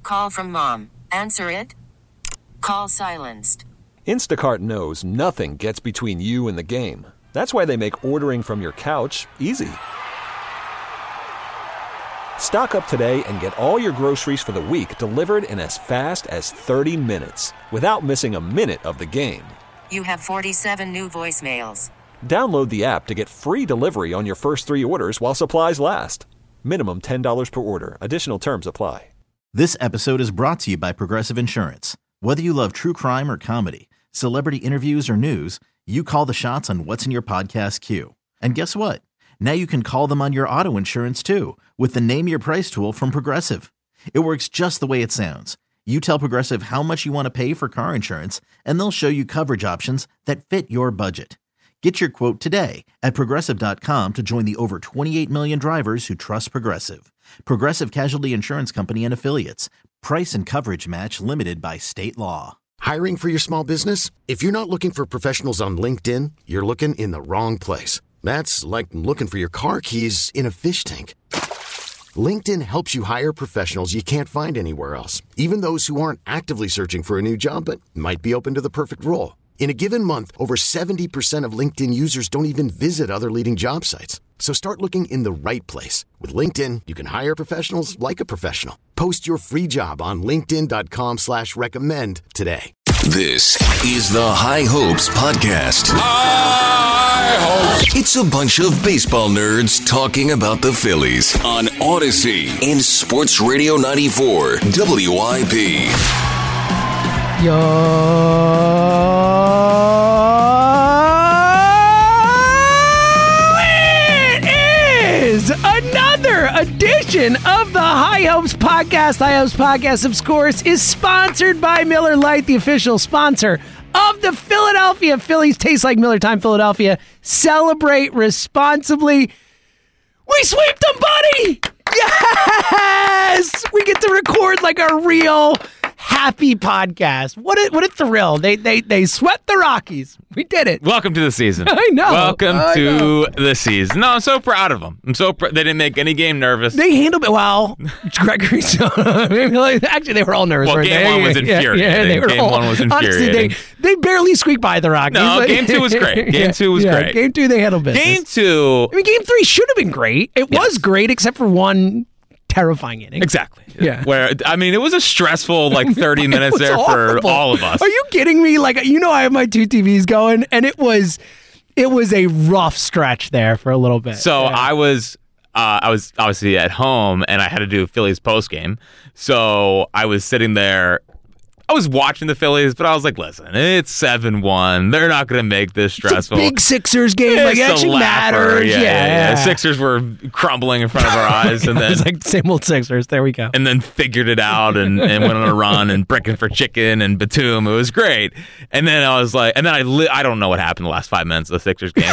call from mom. Answer it. Call silenced. Instacart knows nothing gets between you and the game. That's why they make ordering from your couch easy. Stock up today and get all your groceries for the week delivered in as fast as 30 minutes without missing a minute of the game. You have 47 new voicemails. Download the app to get free delivery on your first 3 orders while supplies last. Minimum $10 per order. Additional terms apply. This episode is brought to you by Progressive Insurance. Whether you love true crime or comedy, celebrity interviews or news, you call the shots on what's in your podcast queue. And guess what? Now you can call them on your auto insurance too with the Name Your Price tool from Progressive. It works just the way it sounds. You tell Progressive how much you want to pay for car insurance, and they'll show you coverage options that fit your budget. Get your quote today at Progressive.com to join the over 28 million drivers who trust Progressive. Progressive Casualty Insurance Company and Affiliates. Price and coverage match limited by state law. Hiring for your small business? If you're not looking for professionals on LinkedIn, you're looking in the wrong place. That's like looking for your car keys in a fish tank. LinkedIn helps you hire professionals you can't find anywhere else, even those who aren't actively searching for a new job but might be open to the perfect role. In a given month, over 70% of LinkedIn users don't even visit other leading job sites. So start looking in the right place. With LinkedIn, you can hire professionals like a professional. Post your free job on linkedin.com/recommend today. This is the High Hopes Podcast. High Hopes. It's a bunch of baseball nerds talking about the Phillies on Odyssey in Sports Radio 94 WIP. It is another edition of the High Hopes Podcast. High Hopes Podcast, of course, is sponsored by Miller Lite, the official sponsor of the Philadelphia Phillies. Tastes like Miller Time, Philadelphia. Celebrate responsibly. We sweep them, buddy! Yes! We get to record like a real happy podcast. What a thrill. They swept the Rockies. We did it. Welcome to the season. I know. Welcome to the season. No, I'm so proud of them. I'm so they didn't make any game nervous. They handled it well. Gregory, actually, they were all nervous. Well, game one was infuriating. Game one was infuriating. Honestly, they barely squeaked by the Rockies. No, game two was great. Game two was great. Game two, they handled business. Game two. I mean, game three should have been great. It was great, except for one terrifying inning. Exactly. Yeah. Where, I mean, it was a stressful 30 minutes there horrible. for all of us. Are you kidding me? I have my two TVs going, and it was a rough stretch there for a little bit. So I was obviously at home, and I had to do Phillies postgame. So I was sitting there. I was watching the Phillies, but I was like, listen, it's 7-1. They're not going to make this stressful. It's a big Sixers game. It's it actually matters. Yeah. Sixers were crumbling in front of our eyes. And then, it was like same old Sixers. There we go. And then figured it out and went on a run and bricking for chicken and Batum. It was great. And then I was like, I don't know what happened the last 5 minutes of the Sixers game.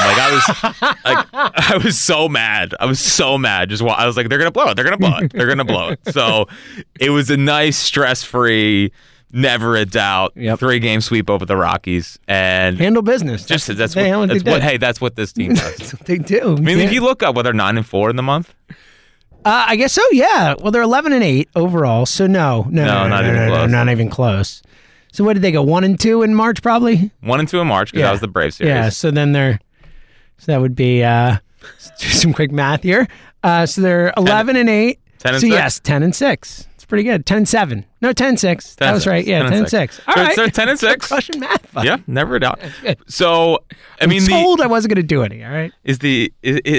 I was so mad. I was so mad. I was like, they're going to blow it. They're going to blow it. They're going to blow it. So it was a nice, stress-free, never a doubt. 3-game sweep over the Rockies and handle business. That's what this team does. That's what they do. I mean, if you look up whether 9-4 in the month, I guess so. Yeah. Well, they're 11-8 overall. So no, not even close. So what did they go? 1-2 in March, probably. 1-2 in March because that was the Braves series. Yeah. So then so that would be let's do some quick math here. So they're 11-8. 10-6. So yes, 10-6. Pretty good. 10-7. No, 10-6. That was right. Yeah, 10-6. All right. So 10-6. Crushing math. Buddy. Yeah, never a doubt. So I mean, told I wasn't going to do any. All right. Is the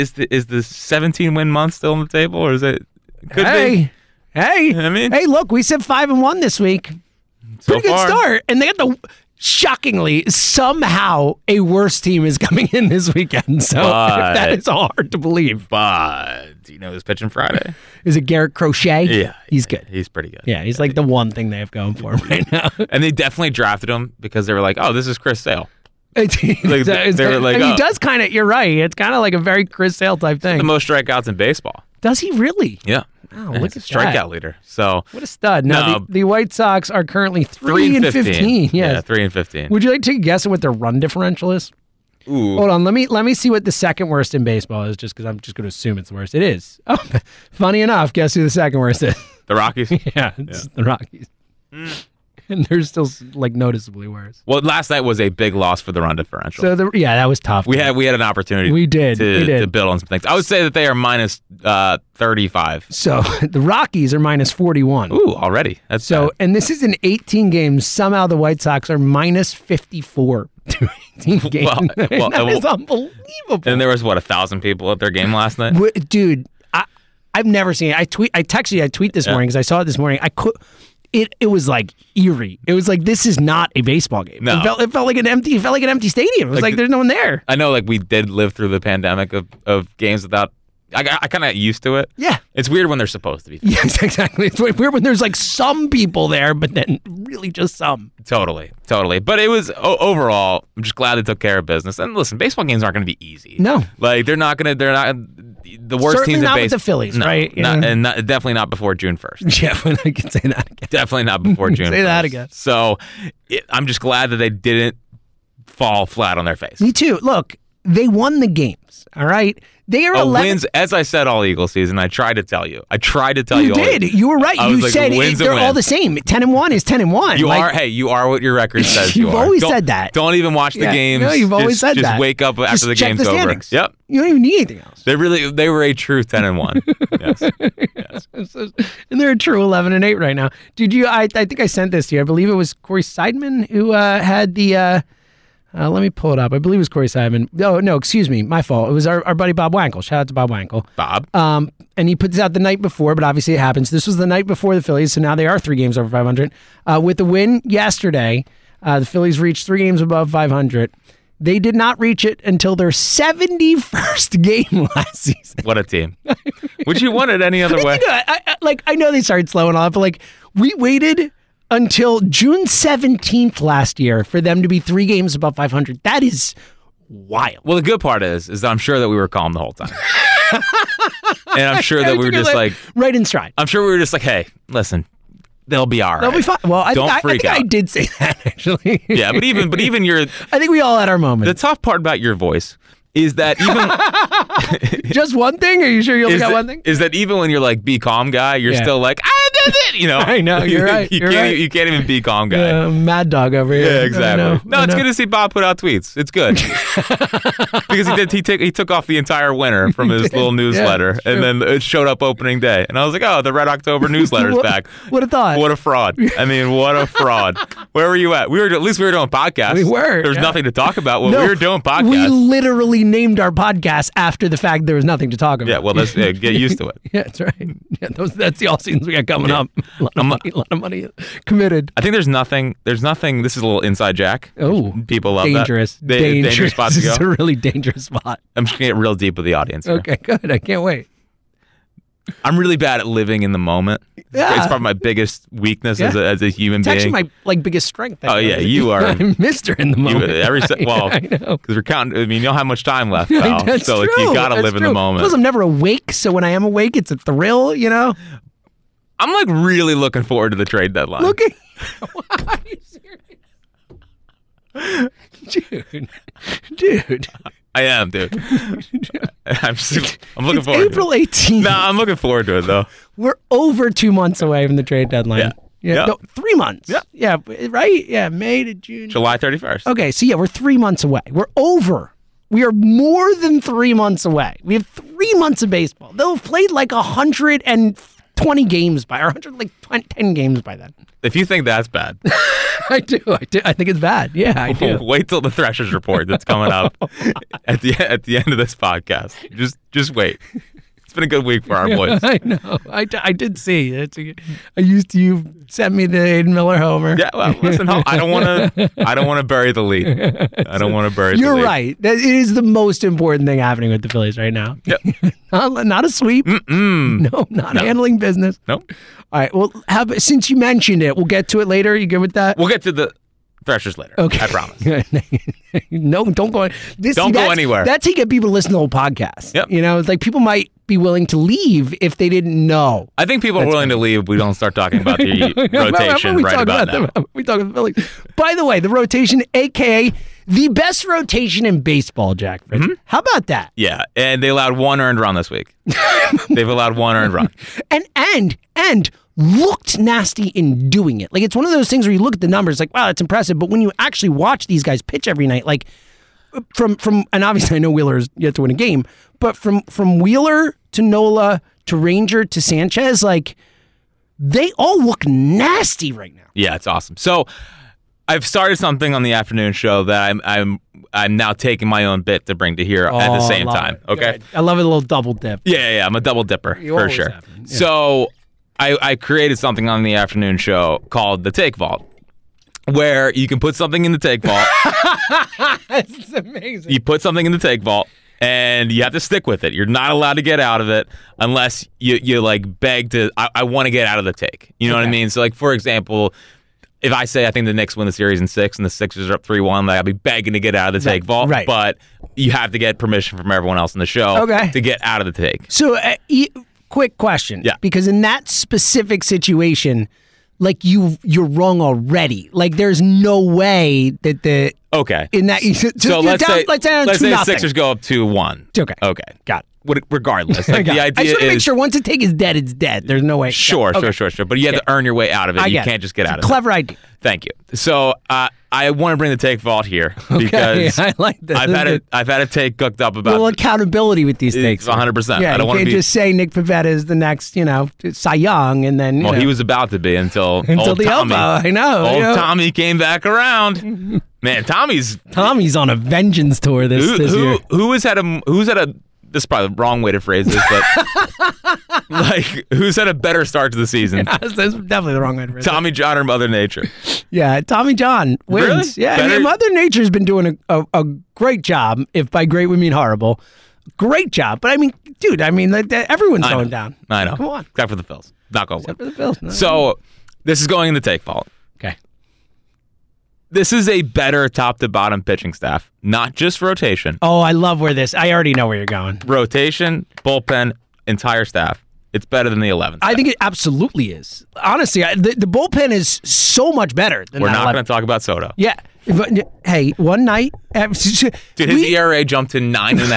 17-win month still on the table, or is it? Could be. Hey. I mean, hey, look, we said 5-1 this week. Pretty good start, and they got shockingly, somehow a worse team is coming in this weekend. So that is hard to believe. But do you know who's pitching Friday? Is it Garrett Crochet? Yeah. He's good. He's pretty good. Yeah, he's like the one thing they have going for him right now. And they definitely drafted him because they were like, oh, this is Chris Sale. He does kind of, you're right. It's kind of like a very Chris Sale type thing. The most strikeouts in baseball. Does he really? Yeah. Oh, look at strikeout leader. So what a stud. Now the White Sox are currently 3-15. Yes. Yeah, 3-15. Would you like to take a guess at what their run differential is? Ooh. Hold on, let me see what the second worst in baseball is, just because I'm just going to assume it's the worst. It is. Oh, funny enough, guess who the second worst is? The Rockies? Yeah, it's the Rockies. And they're still like noticeably worse. Well, last night was a big loss for the run differential. So that was tough. We had an opportunity. We did to build on some things. I would say that they are minus 35. So the Rockies are minus 41. Ooh, already. That's so, bad. and this is in 18 games. Somehow the White Sox are minus 54 to 18 games. That is unbelievable. And there was 1,000 people at their game last night. Dude, I've never seen it. I texted you. I tweet this morning because I saw it this morning. It was like eerie. It was like, this is not a baseball game. No. It felt like an empty stadium. It was like there's no one there. I know, like, we did live through the pandemic of games without. I kind of used to it. Yeah. It's weird when they're supposed to be. Yes, exactly. It's weird when there's like some people there, but then really just some. Totally. But it was overall, I'm just glad they took care of business. And listen, baseball games aren't going to be easy. No. Like, they're not the worst Certainly teams not in baseball. with the Phillies, no, right? Definitely not before June 1st. Yeah, when I can say that again. Definitely not before June 1st. Say that again. So I'm just glad that they didn't fall flat on their face. Me too. Look, they won the games, all right? They are 11 wins, as I said all Eagle season. I tried to tell you. You did. You were right. You like, said they're all the same. 10-1 is 10-1. You are what your record says you are. You've always said that. Don't even watch the games. No, you've always said that. Just wake up after the game's over. Standings. Yep. You don't even need anything else. They were a true 10-1. Yes. And they're a true 11-8 right now. Did you? I think I sent this to you. I believe it was Corey Seidman who had the. Let me pull it up. I believe it was Corey Seidman. Oh, no, excuse me. My fault. It was our buddy Bob Wankel. Shout out to Bob Wankel. Bob. And he put this out the night before, but obviously it happens. This was the night before the Phillies, so now they are 3 games over 500. With the win yesterday, the Phillies reached 3 games above 500. They did not reach it until their 71st game last season. What a team. Would you want it any other way? I know they started slow and all, but we waited until June 17th last year for them to be 3 games above 500. That is wild. Well, the good part is that I'm sure that we were calm the whole time. And I'm sure that we were just like right in stride. I'm sure we were just like, hey, listen, they'll be all right. They'll be fine. Well, I think out. I did say that actually. Yeah, but even your I think we all had our moment. The tough part about your voice is that even just one thing? Are you sure you only got one thing? Is that even when you're like be calm guy, you're still like, I did it, you know. I know, you're right. You can't even be calm guy. Mad dog over here. Yeah, exactly. No, it's good to see Bob put out tweets. It's good. Because he took off the entire winter from his little newsletter, and then it showed up opening day. And I was like, oh, the Red October newsletter's back. What a thought. What a fraud. I mean, what a fraud. Where were you at? At least we were doing podcasts. We were. There was nothing to talk about when we were doing podcasts. We literally named our podcast after the fact there was nothing to talk about. Yeah, well, let's get used to it. Yeah, that's right. Yeah, that's the all seasons we got coming up. A lot of money committed. I think there's nothing. This is a little inside jack. Oh, people love dangerous. that. Dangerous spot to go. This is a really dangerous spot. I'm just gonna get real deep with the audience here. Okay, good. I can't wait. I'm really bad at living in the moment. Yeah. It's probably my biggest weakness as a human being. It's actually my biggest strength. Yeah, you are Mr. in the moment. I know. Because we're counting. I mean, you don't have much time left, pal. That's so true. You gotta live in the moment. Plus, I'm never awake, so when I am awake, it's a thrill. You know. I'm like really looking forward to the trade deadline. Are you serious? Dude. I am, dude. I'm looking forward. April 18th. I'm looking forward to it though. We're over 2 months away from the trade deadline. Yeah. No, 3 months. Yeah. Yeah. Right. Yeah. May to June. July 31st. Okay. So we're 3 months away. We're over. We are more than 3 months away. We have 3 months of baseball. They'll have played like 120 games by, or 10 games by then. If you think that's bad. I do. I think it's bad. Yeah, I do. Wait till the Threshers report that's coming up at the end of this podcast. Just wait. It's been a good week for our boys. I know. I did see. You sent me the Aiden Miller homer. Yeah. Well, listen. I don't want to bury the lead. I don't want to bury. You're the lead. right. That is the most important thing happening with the Phillies right now. Yep. not a sweep. No, not handling business. Nope. All right. Well, since you mentioned it, we'll get to it later. You good with that? We'll get to the Threshers later. Okay. I promise. No, don't go. Don't go anywhere. That's how you get people to listen to the whole podcast. Yep. You know, it's like people might be willing to leave if they didn't know. I think people are willing to leave if we don't start talking about the rotation right about now. We talk about the Phillies. By the way, the rotation, a.k.a. the best rotation in baseball, Jack Fritz. Mm-hmm. How about that? Yeah, and they allowed 1 earned run this week. They've allowed 1 earned run. And looked nasty in doing it. Like, it's one of those things where you look at the numbers, like, wow, that's impressive. But when you actually watch these guys pitch every night, like, from and obviously I know Wheeler's yet to win a game, but from Wheeler to Nola to Ranger to Sanchez, like, they all look nasty right now. Yeah, it's awesome. So I've started something on the afternoon show that I'm now taking my own bit to bring to here at the same time. It. Okay, Good. I love a little double dip. Yeah, I'm a double dipper You for always sure. have been, yeah. So I created something on the afternoon show called the Take Vault, where you can put something in the Take Vault. That's amazing. You put something in the Take Vault, and you have to stick with it. You're not allowed to get out of it unless you like beg to. I want to get out of the take. You know what I mean? So, like, for example, if I say I think the Knicks win the series in 6 and the Sixers are up 3-1, like, I'll be begging to get out of the Take Vault. Right. But you have to get permission from everyone else in the show to get out of the take. So, quick question. Yeah. Because in that specific situation, like, you're wrong already. Like, there's no way that the Okay. in that. So let's say the 2-0. Sixers go up 2-1. Okay. Got it. Regardless, like, the idea I just want to make is sure once a take is dead, it's dead. There's no way. Sure. But you have to earn your way out of it. You can't just get out of it. Clever idea. Thank you. So I want to bring the Take Vault here because I like this. I've had a take cooked up a little about accountability with these takes. 100%. Yeah, I don't you want to can't be just say Nick Pivetta is the next, Cy Young, and then he was about to be until old the Tommy. elbow. I know. Old Tommy came back around. Man, Tommy's on a vengeance tour this year. Who's had a this is probably the wrong way to phrase this, but like, who's had a better start to the season? That's definitely the wrong way to phrase it. Tommy John or Mother Nature? Yeah, Tommy John wins. Really? Yeah, I mean, Mother Nature's been doing a great job. If by great we mean horrible, great job. But I mean, dude, everyone's going down. I know. Come on, except for the Phils. Not going to win. for the Bills. No. So this is going in the Take Vault. Okay. This is a better top to bottom pitching staff, not just rotation. Oh, I love I already know where you're going. Rotation, bullpen, entire staff. It's better than the 11th. I think it absolutely is. Honestly, the bullpen is so much better than We're that not 11. going to talk about Soto. Yeah. But, hey, one night... Dude, his ERA jumped to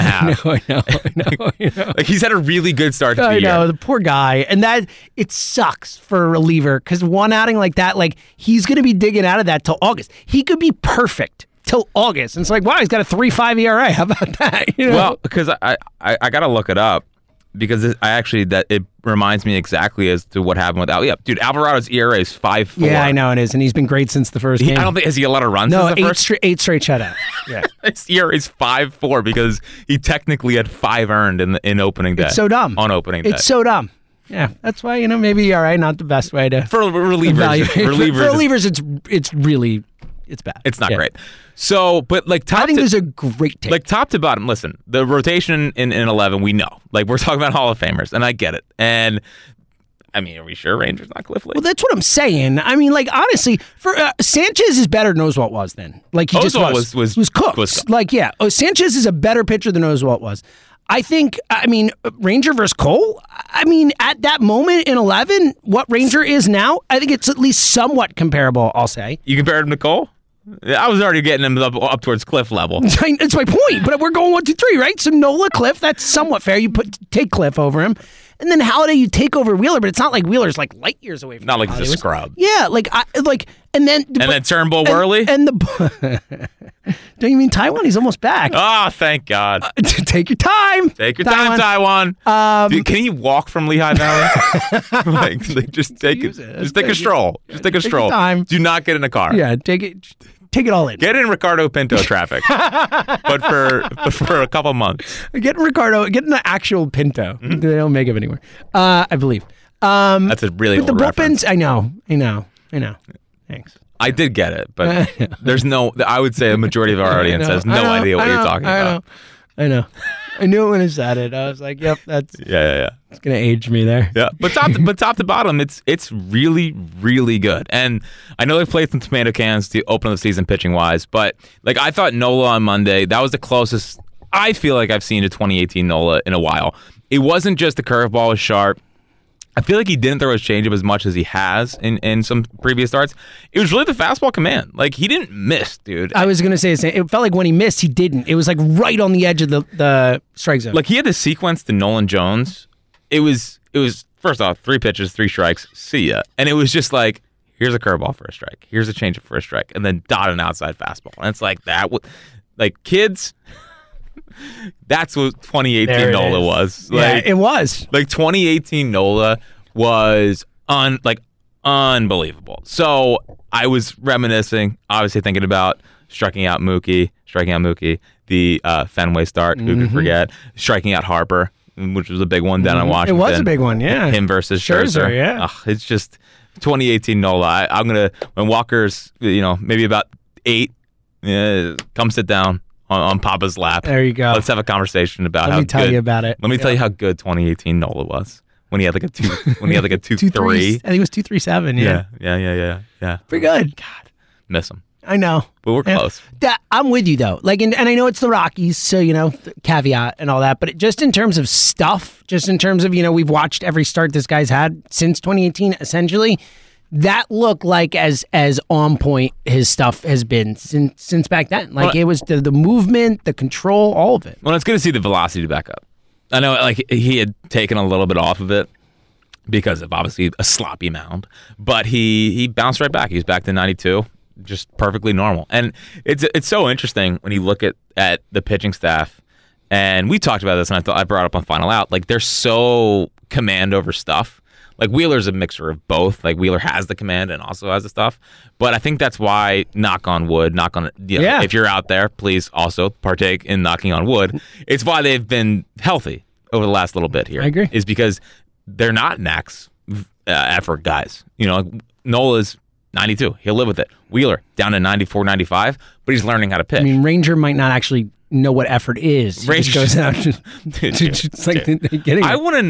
9.5. I know. Like, he's had a really good start to the year. I know, the poor guy. And that, it sucks for a reliever, because one outing like that, like, he's going to be digging out of that till August. He could be perfect till August. And it's like, wow, he's got a 3.5 ERA. How about that? Well, because I got to look it up. Because it reminds me exactly as to what happened with Dude, Alvarado's ERA is 5.4. Yeah, I know it is, and he's been great since the first game. I don't think has he a lot of runs. No, since the first? eight straight shutout. Yeah, his ERA is 5.4 because he technically had 5 earned in opening day. It's so dumb. On opening day, it's so dumb. Yeah, that's why maybe ERA not the best way to for relievers. For relievers, it's really. It's bad. It's not great. So, but like I think there's a great take. Like top to bottom, listen, the rotation in 11, we know. Like, we're talking about Hall of Famers, and I get it. And, I mean, are we sure Rangers not Cliff Lee? Well, that's what I'm saying. I mean, like, honestly, for Sanchez is better than Oswalt was then. Like, he Oswalt just was cooked. Like, yeah, Sanchez is a better pitcher than Oswalt was. I think, Ranger versus Cole, at that moment in 11, what Ranger is now, I think it's at least somewhat comparable, I'll say. You compared him to Cole? I was already getting him up towards Cliff level. That's my point, but we're going 1, 2, 3, right? So Nola, Cliff, that's somewhat fair. You take Cliff over him. And then Halladay, you take over Wheeler, but it's not like Wheeler's like light years away from Not like Halladay. he's a scrub. Yeah, and then Turnbull Worley? And don't you mean Taiwan? He's almost back. Oh, thank God. Take your time. Take your time, Taiwan. Dude, can you walk from Lehigh Valley? Just take it. Just take a stroll. Just take a stroll. Time. Do not get in a car. Yeah, take it all in. Get in Ricardo Pinto traffic, but for a couple months. Get in the actual Pinto. Mm-hmm. They don't make them anymore, I believe. That's a really old the reference. bullpens. I know. Thanks. I did get it, but there's no. I would say a majority of our audience has no idea what you're talking about. I know. I knew it when I said it. I was like, "Yep, that's yeah. It's gonna age me there." Yeah, but top to bottom, it's really, really good. And I know they've played some tomato cans to open the season pitching wise, but like, I thought Nola on Monday, that was the closest I feel like I've seen to 2018 Nola in a while. It wasn't just the curveball was sharp. I feel like he didn't throw his changeup as much as he has in some previous starts. It was really the fastball command. Like, he didn't miss, dude. I was going to say the same. It felt like when he missed, he didn't. It was like right on the edge of the strike zone. Like, he had the sequence to Nolan Jones. It was first off, 3 pitches, 3 strikes, see ya. And it was just like, here's a curveball for a strike. Here's a changeup for a strike. And then dot an outside fastball. And it's like that. Like, kids, that's what 2018 Nola was. Like, yeah, it was. Like, 2018 Nola was unbelievable. So I was reminiscing, obviously thinking about striking out Mookie, the Fenway start, who could forget, striking out Harper, which was a big one down in Washington. It was a big one, yeah. Him versus Scherzer. Yeah. It's just 2018 Nola. I'm going to, when Walker's, maybe about 8, come sit down on Papa's lap. There you go. Let's have a conversation about Let me tell you about it. Let me tell you how good 2018 Nola was. When he had like a 2-3. I think it was 2.37. Yeah. Pretty good. God, miss him. I know. But we're close. I'm with you though. Like, and I know it's the Rockies, so caveat and all that. But just in terms of stuff, just in terms of we've watched every start this guy's had since 2018. Essentially, that looked like as on point his stuff has been since back then. Like, it was the movement, the control, all of it. Well, it's good to see the velocity back up. I know, like, he had taken a little bit off of it because of obviously a sloppy mound, but he bounced right back. He's back to 92, just perfectly normal. And it's so interesting when you look at the pitching staff, and we talked about this, and I brought up on Final Out. Like, they're so command over stuff. Like, Wheeler's a mixer of both. Like, Wheeler has the command and also has the stuff. But I think that's why, knock on wood, if you're out there, please also partake in knocking on wood. It's why they've been healthy over the last little bit here. I agree. Is because they're not max effort guys. Nola's 92. He'll live with it. Wheeler down to 94, 95, but he's learning how to pitch. I mean, Ranger might not actually know what effort is. He just goes out just like getting it. I want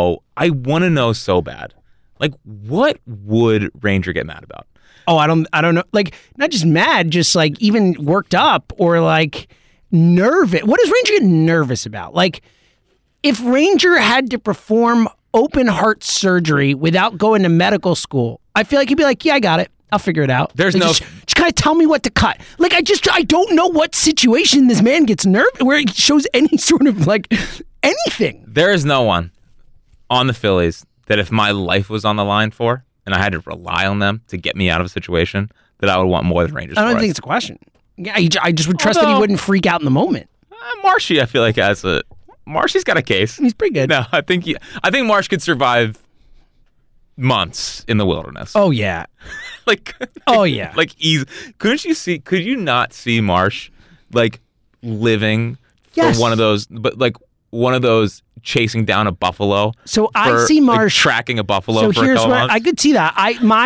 to know so bad. Like, what would Ranger get mad about? Oh, I don't know. Like, not just mad, just like even worked up or like nervous. What does Ranger get nervous about? Like, if Ranger had to perform open heart surgery without going to medical school, I feel like he'd be like, yeah, I got it. I'll figure it out. There's just kind of tell me what to cut. Like, I don't know what situation this man gets nervous where he shows any sort of like anything. There is no one on the Phillies that if my life was on the line for, and I had to rely on them to get me out of a situation, that I would want more than Rangers. I don't think it's a question. Yeah, I just would trust that he wouldn't freak out in the moment. Marshy, I feel like Marshy's got a case. He's pretty good. No, I think Marsh could survive months in the wilderness. Oh yeah. Oh yeah. Like, easy. Could you not see Marsh like living for one of those chasing down a buffalo? So I see Marsh tracking a buffalo. So for here's a what months? I could see that.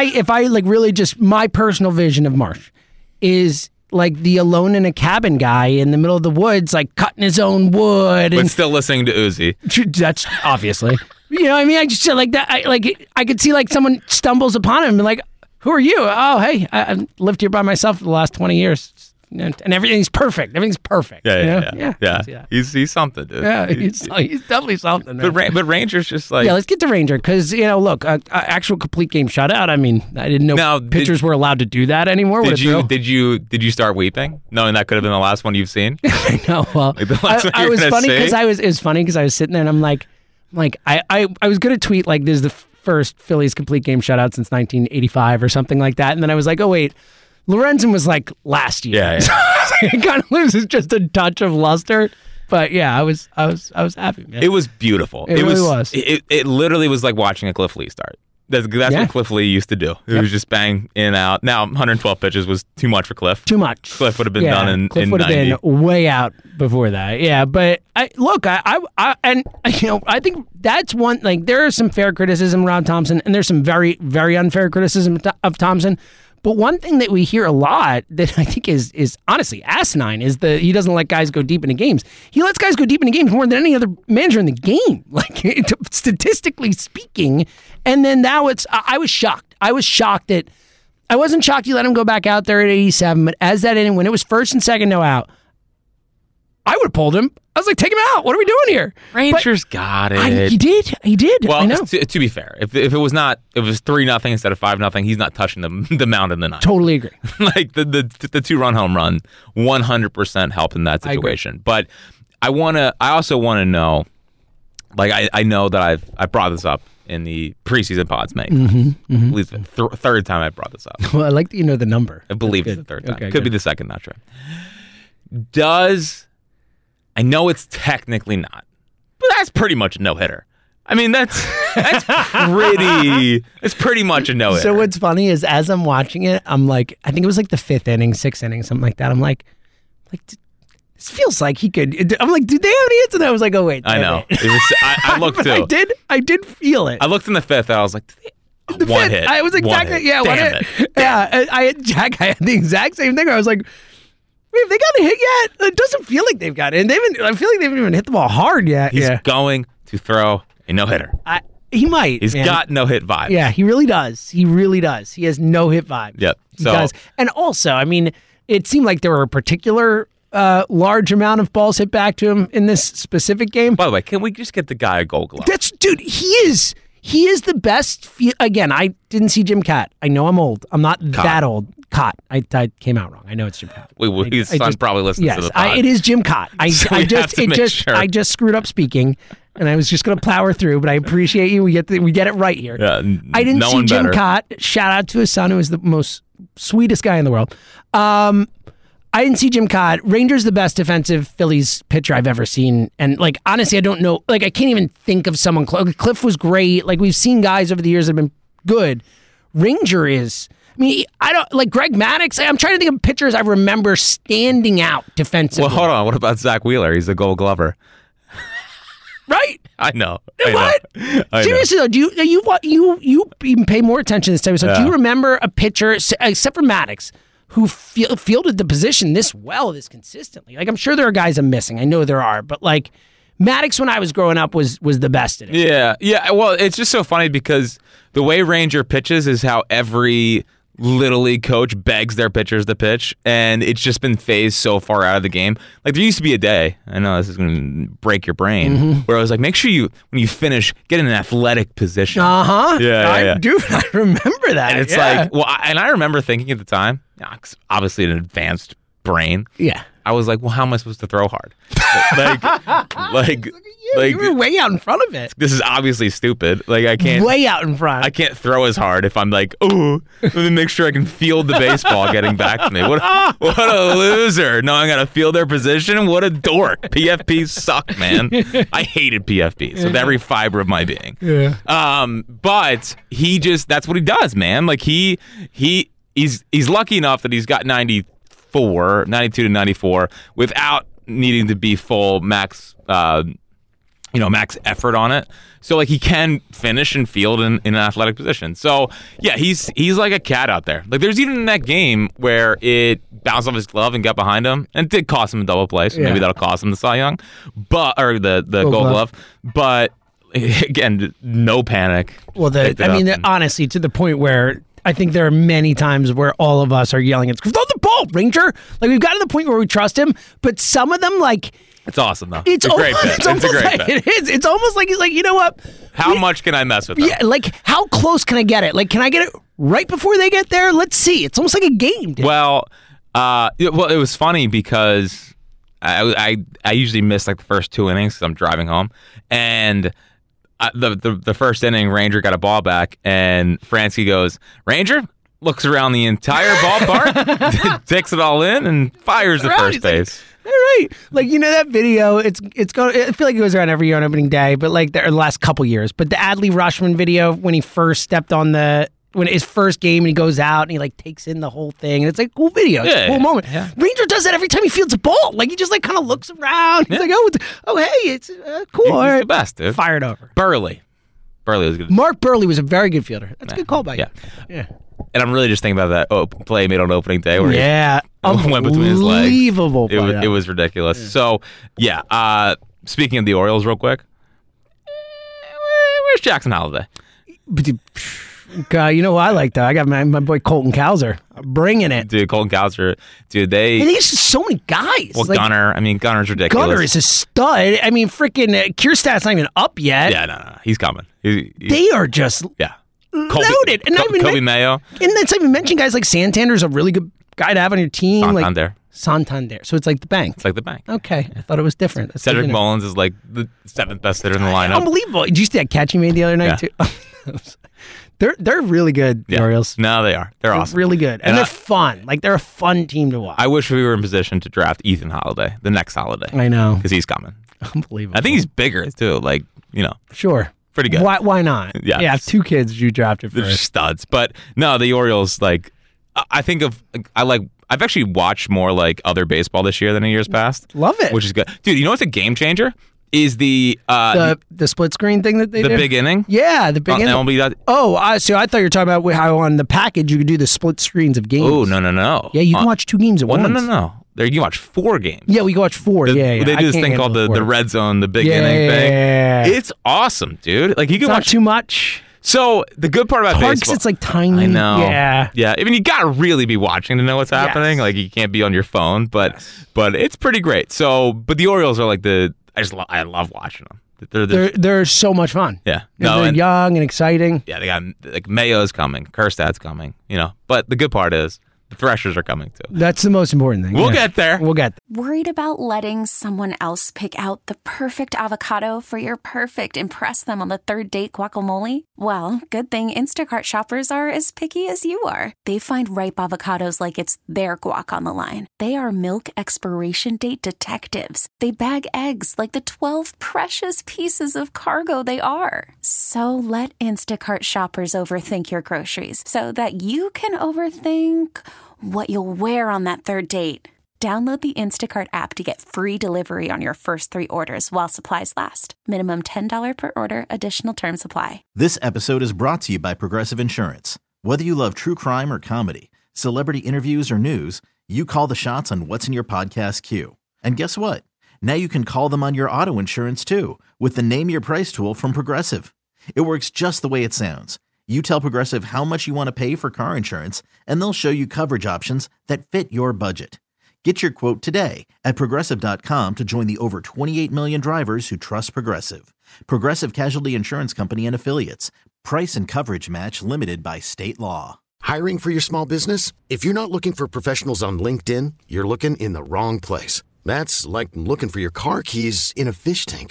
My personal vision of Marsh is like the alone in a cabin guy in the middle of the woods, like cutting his own wood, but and still listening to Uzi. That's obviously. You know what I mean? I just like that. I could see like someone stumbles upon him and be like, who are you? Oh, hey, I've lived here by myself for the last 20 years. And everything's perfect. Everything's perfect. Yeah. He's something, dude. Yeah, he's definitely something. But Ranger's just like... Yeah, let's get to Ranger, because, look, actual complete game shutout. I mean, I didn't know pitchers were allowed to do that anymore. Did you start weeping, knowing that could have been the last one you've seen? I know. Well, it was funny because I was sitting there and I'm like, I was going to tweet like, this is the first Phillies complete game shutout since 1985 or something like that. And then I was like, oh, wait, Lorenzen was like last year. Yeah. So it kind of loses just a touch of luster. But yeah, I was happy, man. It was beautiful. It really was. It literally was like watching a Cliff Lee start. That's what Cliff Lee used to do. It was just bang in and out. Now 112 pitches was too much for Cliff. Too much. Cliff would have been done in Cliff would have 90. been way out before that. Yeah, but I think that's one. Like, there is some fair criticism of Rob Thompson, and there's some very, very unfair criticism of Thompson. But one thing that we hear a lot that I think is honestly asinine is he doesn't let guys go deep into games. He lets guys go deep into games more than any other manager in the game, like statistically speaking. And then now I was shocked. I wasn't shocked he let him go back out there at 87, but as that inning, when it was first and second, no out, I would have pulled him. I was like, take him out. What are we doing here? Rangers got it. He did. Well, I know. To be fair, if it was 3-0 instead of 5-0, he's not touching the mound in the ninth. Totally agree. Like the 2-run home run, 100% helped in that situation. I also want to know, like I know that I brought this up in the preseason pods many times. I believe it's the third time I brought this up. Well, I like that you know the number. I believe it's the third time. Could be the second, not sure. I know it's technically not, but that's pretty much a no-hitter. I mean, that's pretty much a no-hitter. So what's funny is as I'm watching it, I'm like, I think it was like the 5th inning, 6th inning, something like that. I'm like, this feels like he could. I'm like, did they have any hits? And I was like, oh wait, I know. I looked too. I did feel it. I looked in the 5th. And I was like, one hit. I was exactly one hit. Yeah, I had the exact same thing. I was like, wait, have they got a hit yet? It doesn't feel like they've got it. And I feel like they haven't even hit the ball hard yet. He's going to throw a no-hitter. He might. He's got no-hit vibes. Yeah, he really does. He really does. He has no-hit vibes. Yep. He does. And also, I mean, it seemed like there were a particular large amount of balls hit back to him in this specific game. By the way, can we just get the guy a Gold Glove? Dude, he is the best. Again, I didn't see Jim Kaat. I know I'm old. I'm not that old. Kaat. I came out wrong. I know it's Jim Kaat. His son probably listens to the pod. It is Jim Kaat. I just screwed up speaking, and I was just going to plow her through. But I appreciate you. We get it right here. Yeah, I didn't see Jim Kaat. Shout out to his son, who is the most sweetest guy in the world. I didn't see Jim Kaat. Ranger's the best defensive Phillies pitcher I've ever seen. And, like, honestly, I don't know. Like, I can't even think of someone close. Cliff was great. Like, we've seen guys over the years that have been good. Ranger is... I mean, I don't... Like, Greg Maddux, I'm trying to think of pitchers I remember standing out defensively. Well, hold on. What about Zach Wheeler? He's a Gold Glover. Right? I know. What? Seriously, though, do you even pay more attention to this type of stuff? Do you remember a pitcher, except for Maddux, who fielded the position this well, this consistently? Like, I'm sure there are guys I'm missing. I know there are, but like Maddux when I was growing up was the best at it. Yeah. Well, it's just so funny because the way Ranger pitches is how every Little League coach begs their pitchers to pitch, and it's just been phased so far out of the game. Like, there used to be a day, I know this is going to break your brain, where I was like, make sure when you finish, get in an athletic position. Yeah. Dude, I remember that. And it's like, and I remember thinking at the time, obviously an advanced brain. Yeah. I was like, well, how am I supposed to throw hard? You were way out in front of it. This is obviously stupid. Like, I can't. Way out in front. I can't throw as hard if I'm like, oh, let me make sure I can field the baseball getting back to me. What a loser. Knowing how to field their position. What a dork. PFPs suck, man. I hated PFPs with every fiber of my being. Yeah. But that's what he does, man. Like, he's lucky enough that he's got 92 to 94 without needing to be full max effort on it. So like he can finish and field in an athletic position. So yeah, he's like a cat out there. Like there's even in that game where it bounced off his glove and got behind him, and it did cost him a double play. So maybe that'll cost him the Cy Young, or the Gold Glove. But again, no panic. Well, honestly, to the point where I think there are many times where all of us are yelling, "Throw the ball, Ranger!" Like we've got to the point where we trust him, but some of them, like, it's awesome though. It's a great bit. It's a great bit. It is. It's almost like he's like, you know what? How much can I mess with them? Yeah, like how close can I get it? Like, can I get it right before they get there? Let's see. It's almost like a game. Dude. Well, it was funny because I usually miss like the first 2 innings because I'm driving home, and the first inning, Ranger got a ball back, and Fransky goes, Ranger looks around the entire ballpark, takes it all in, and fires the first base. All right, like you know that video. It's going. I feel like it goes around every year on opening day, but like the last couple years. But the Adley Rutschman video when he first stepped on when his first game and he goes out and he like takes in the whole thing, and it's like a cool video. It's a cool moment. Yeah. Ranger does that every time he fields a ball. Like he just like kind of looks around. He's like, hey, it's cool. He's all right, the best, dude. Fired over. Burley was good. Mark Burley was a very good fielder. That's a good call by you. Yeah. And I'm really just thinking about that play he made on opening day where he went between his legs. Unbelievable play. It was ridiculous. Yeah. So, speaking of the Orioles real quick, where's Jackson Holliday? You know who I like, though? I got my boy Colton Cowser bringing it. Dude, Colton Cowser. Dude, there's just so many guys. Well, like, Gunner's ridiculous. Gunner is a stud. I mean, freaking Kierstad's not even up yet. Yeah, no. He's coming. They are just... Yeah. Loaded. Kobe Mayo. And that's not even mention guys like Santander's a really good guy to have on your team. Santander. Santander. So it's like the bank. It's like the bank. Okay. I thought it was different. That's Cedric good to know. Mullins is like the 7th best hitter in the lineup. Unbelievable. Did you see that catch he made the other night, too? They're really good, the Orioles. No, they are. They're awesome. Really good. And they're fun. Like, they're a fun team to watch. I wish we were in position to draft Ethan Holiday, the next Holiday. I know. Because he's coming. Unbelievable. I think he's bigger, too. Like, Sure. Pretty good. Why not? Yeah. Yeah, 2 kids you drafted They're first. studs. But no, the Orioles, like, I've actually watched more like other baseball this year than in years past. Love it. Which is good. Dude, you know what's a game changer? Is the split screen thing that they do? The big inning? Yeah, the big inning. MLB. I thought you were talking about how on the package you could do the split screens of games. Oh, no. Yeah, you can watch 2 games at once. No. There you can watch 4 games. Yeah, we can watch 4. They do this thing called the red zone, the big inning thing. It's awesome, dude. Like you can watch not too much. So the good part about it's hard baseball, because it's like tiny. I know. Yeah. I mean, you gotta really be watching to know what's happening. Yes. Like you can't be on your phone, but it's pretty great. So, but the Orioles are like I love watching them. They're so much fun. Yeah. They're young and exciting. Yeah, they got like Mayo's coming, Kerstad's coming. But the good part is the Threshers are coming too. That's the most important thing. We'll get there. Worried about letting someone else pick out the perfect avocado for your perfect impress them on the 3rd date guacamole? Well, good thing Instacart shoppers are as picky as you are. They find ripe avocados like it's their guac on the line. They are milk expiration date detectives. They bag eggs like the 12 precious pieces of cargo they are. So let Instacart shoppers overthink your groceries so that you can overthink what you'll wear on that 3rd date. Download the Instacart app to get free delivery on your first 3 orders while supplies last. Minimum $10 per order. Additional terms apply. This episode is brought to you by Progressive Insurance. Whether you love true crime or comedy, celebrity interviews or news, you call the shots on what's in your podcast queue. And guess what? Now you can call them on your auto insurance too with the Name Your Price tool from Progressive. It works just the way it sounds. You tell Progressive how much you want to pay for car insurance, and they'll show you coverage options that fit your budget. Get your quote today at Progressive.com to join the over 28 million drivers who trust Progressive. Progressive Casualty Insurance Company and Affiliates. Price and coverage match limited by state law. Hiring for your small business? If you're not looking for professionals on LinkedIn, you're looking in the wrong place. That's like looking for your car keys in a fish tank.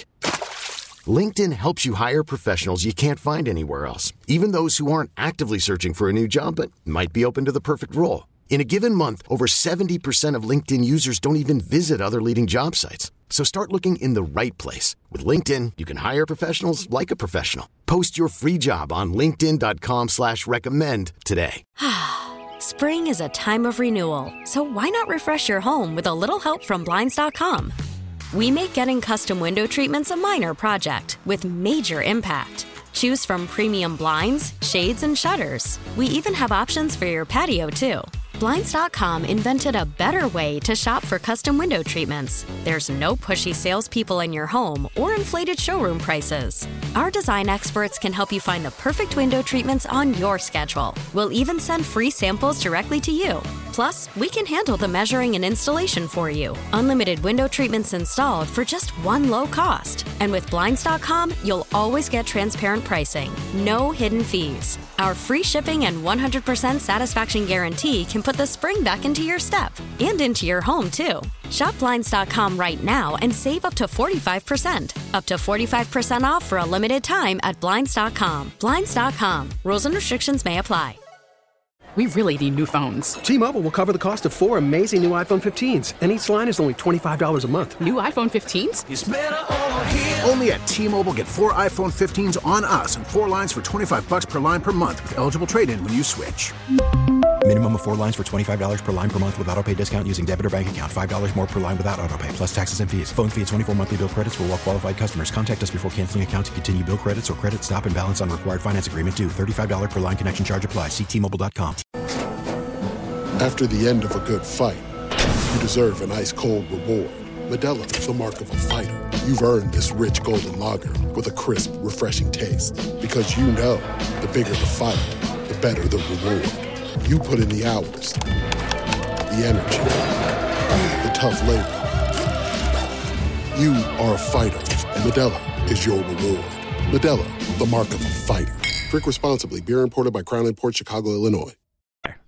LinkedIn helps you hire professionals you can't find anywhere else, even those who aren't actively searching for a new job but might be open to the perfect role. In a given month, over 70% of LinkedIn users don't even visit other leading job sites. So start looking in the right place. With LinkedIn, you can hire professionals like a professional. Post your free job on linkedin.com/recommend today. Spring is a time of renewal, so why not refresh your home with a little help from Blinds.com? We make getting custom window treatments a minor project with major impact. Choose from premium blinds, shades, and shutters. We even have options for your patio, too. Blinds.com invented a better way to shop for custom window treatments. There's no pushy salespeople in your home or inflated showroom prices. Our design experts can help you find the perfect window treatments on your schedule. We'll even send free samples directly to you. Plus, we can handle the measuring and installation for you. Unlimited window treatments installed for just one low cost. And with Blinds.com, you'll always get transparent pricing. No hidden fees. Our free shipping and 100% satisfaction guarantee can put the spring back into your step and into your home, too. Shop Blinds.com right now and save up to 45%. Up to 45% off for a limited time at Blinds.com. Blinds.com. Rules and restrictions may apply. We really need new phones. T-Mobile will cover the cost of 4 amazing new iPhone 15s, and each line is only $25 a month. New iPhone 15s? It's better over here. Only at T-Mobile, get 4 iPhone 15s on us and 4 lines for $25 per line per month with eligible trade-in when you switch. Minimum of 4 lines for $25 per line per month with autopay discount using debit or bank account. $5 more per line without autopay, plus taxes and fees. Phone fee at 24 monthly bill credits for well-qualified customers. Contact us before canceling account to continue bill credits or credit stop and balance on required finance agreement due. $35 per line connection charge applies. See T-Mobile.com. After the end of a good fight, you deserve an ice-cold reward. Modelo is the mark of a fighter. You've earned this rich golden lager with a crisp, refreshing taste. Because you know, the bigger the fight, the better the reward. You put in the hours, the energy, the tough labor. You are a fighter, and Modelo is your reward. Modelo, the mark of a fighter. Drink responsibly. Beer imported by Crown Imports, Chicago, Illinois.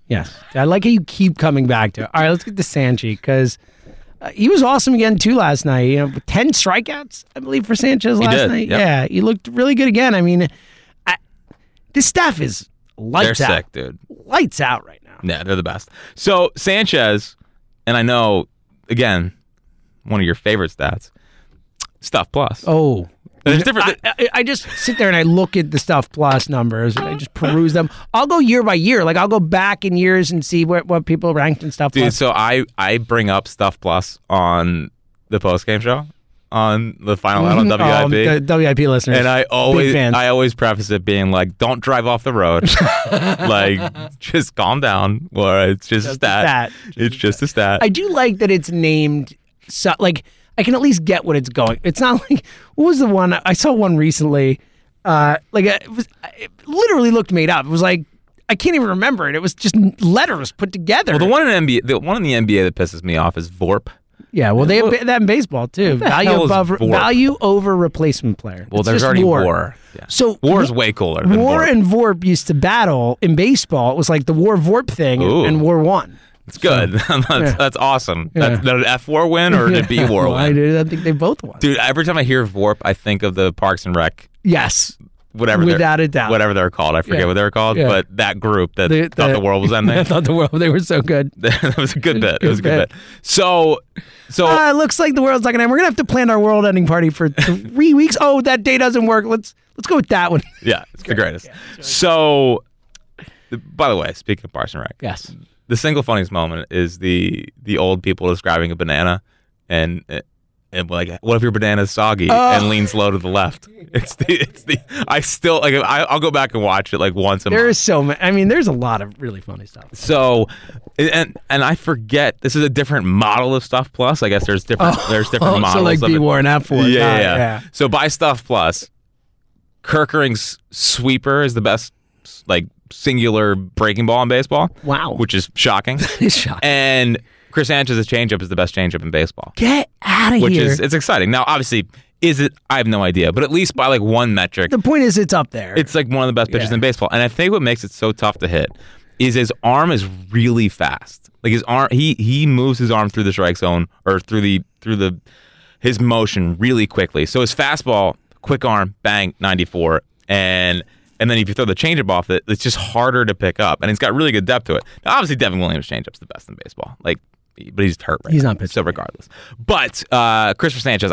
Yes. I like how you keep coming back to it. All right, let's get to Sanchi because he was awesome again, too, last night. You know, 10 strikeouts, I believe, for Sanchez last night. Yep. Yeah, he looked really good again. I mean, this staff is lights out. They're sick, dude. Lights out right now. Yeah, they're the best. So Sanchez, and I know, again, one of your favorite stats, Stuff Plus. Oh. There's different. I just sit there and I look at the Stuff Plus numbers and I just peruse them. I'll go year by year. Like, I'll go back in years and see what people ranked in Stuff Plus. Dude, so I bring up Stuff Plus on the postgame show on the final out on WIP. The WIP listeners. And I always preface it being like, don't drive off the road. Like, just calm down. Or it's just a stat. It's just a stat. I do like that it's named, so, like, I can at least get what it's going. It's not like, what was the one? I saw one recently. It literally looked made up. It was like, I can't even remember it. It was just letters put together. Well, the one in the NBA that pisses me off is VORP. Yeah, well, they have that in baseball too. Value over replacement player. Well, it's there's already WAR. Yeah. So WAR is way cooler than WAR VORP. and VORP used to battle in baseball. It was like the WAR VORP thing, and WAR won. It's good. That's awesome. Yeah. Did an F war win or did B war win? I think they both won. Dude, every time I hear VORP, I think of the Parks and Rec. Yes. Without a doubt. Whatever they're called. I forget what they're called, but that group that thought the world was ending. I thought the world, they were so good. That was a good bit. It was a good bit. So it looks like the world's not going to end. We're going to have to plan our world ending party for 3 weeks. Oh, that day doesn't work. Let's go with that one. Yeah, it's the greatest. Yeah, so, by the way, speaking of Parks and Rec. Yes. The single funniest moment is the old people describing a banana and like, what if your banana's soggy and leans low to the left? I'll go back and watch it like once a month. There is so many. I mean, there's a lot of really funny stuff. So, and I forget, this is a different model of Stuff Plus. I guess there's different models. So like B-War and F-War. Yeah. So buy Stuff Plus. Kerkering's sweeper is the best, like, singular breaking ball in baseball. Wow. Which is shocking. It's shocking. And Chris Sanchez's changeup is the best changeup in baseball. Get out of here. It's exciting. Now, obviously, is it? I have no idea. But at least by like one metric. The point is it's up there. It's like one of the best pitches in baseball. And I think what makes it so tough to hit is his arm is really fast. Like his arm, he moves his arm through the strike zone or through his motion really quickly. So his fastball, quick arm, bang, 94. And then if you throw the changeup off it, it's just harder to pick up. And he's got really good depth to it. Now, obviously, Devin Williams' changeup's the best in baseball. Like, but he's hurt right now. He's not pitching. So regardless. But Christopher Sanchez,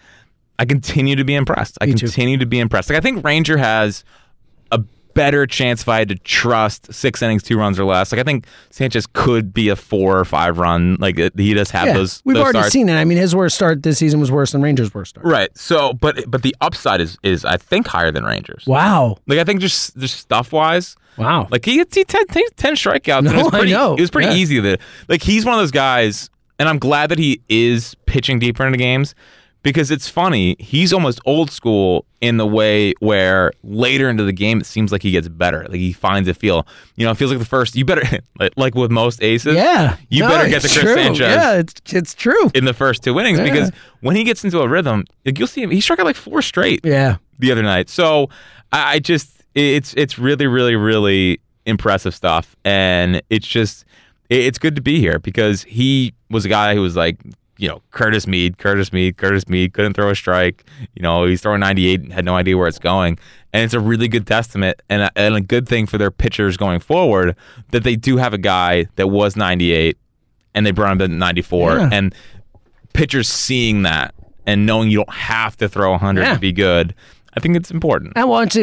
I continue to be impressed. I continue to be impressed. Like, I think Ranger has a better chance if I had to trust 6 innings, 2 runs or less. Like, I think Sanchez could be a 4 or 5 run. Like, he does have those. We've already starts. seen it. I mean, his worst start this season was worse than Rangers' worst start. Right. So, but the upside is I think higher than Rangers. Wow. Like, I think just stuff wise. Wow. Like he had 10 strikeouts. No, and it was pretty Yeah. easy to, like, he's one of those guys, and I'm glad that he is pitching deeper into games. Because it's funny, he's almost old school in the way where later into the game, it seems like he gets better. Like he finds a feel. You know, it feels like the first, you better, like with most aces, you better get to Chris Sanchez. Yeah, it's true. In the first 2 innings, because when he gets into a rhythm, like you'll see him, he struck out like 4 straight the other night. So I just, it's really, really, really impressive stuff. And it's good to be here because he was a guy who was like, you know, Curtis Mead, couldn't throw a strike. You know, he's throwing 98 and had no idea where it's going. And it's a really good testament and a good thing for their pitchers going forward that they do have a guy that was 98 and they brought him to 94. Yeah. And pitchers seeing that and knowing you don't have to throw 100 to be good, I think it's important. And well, it's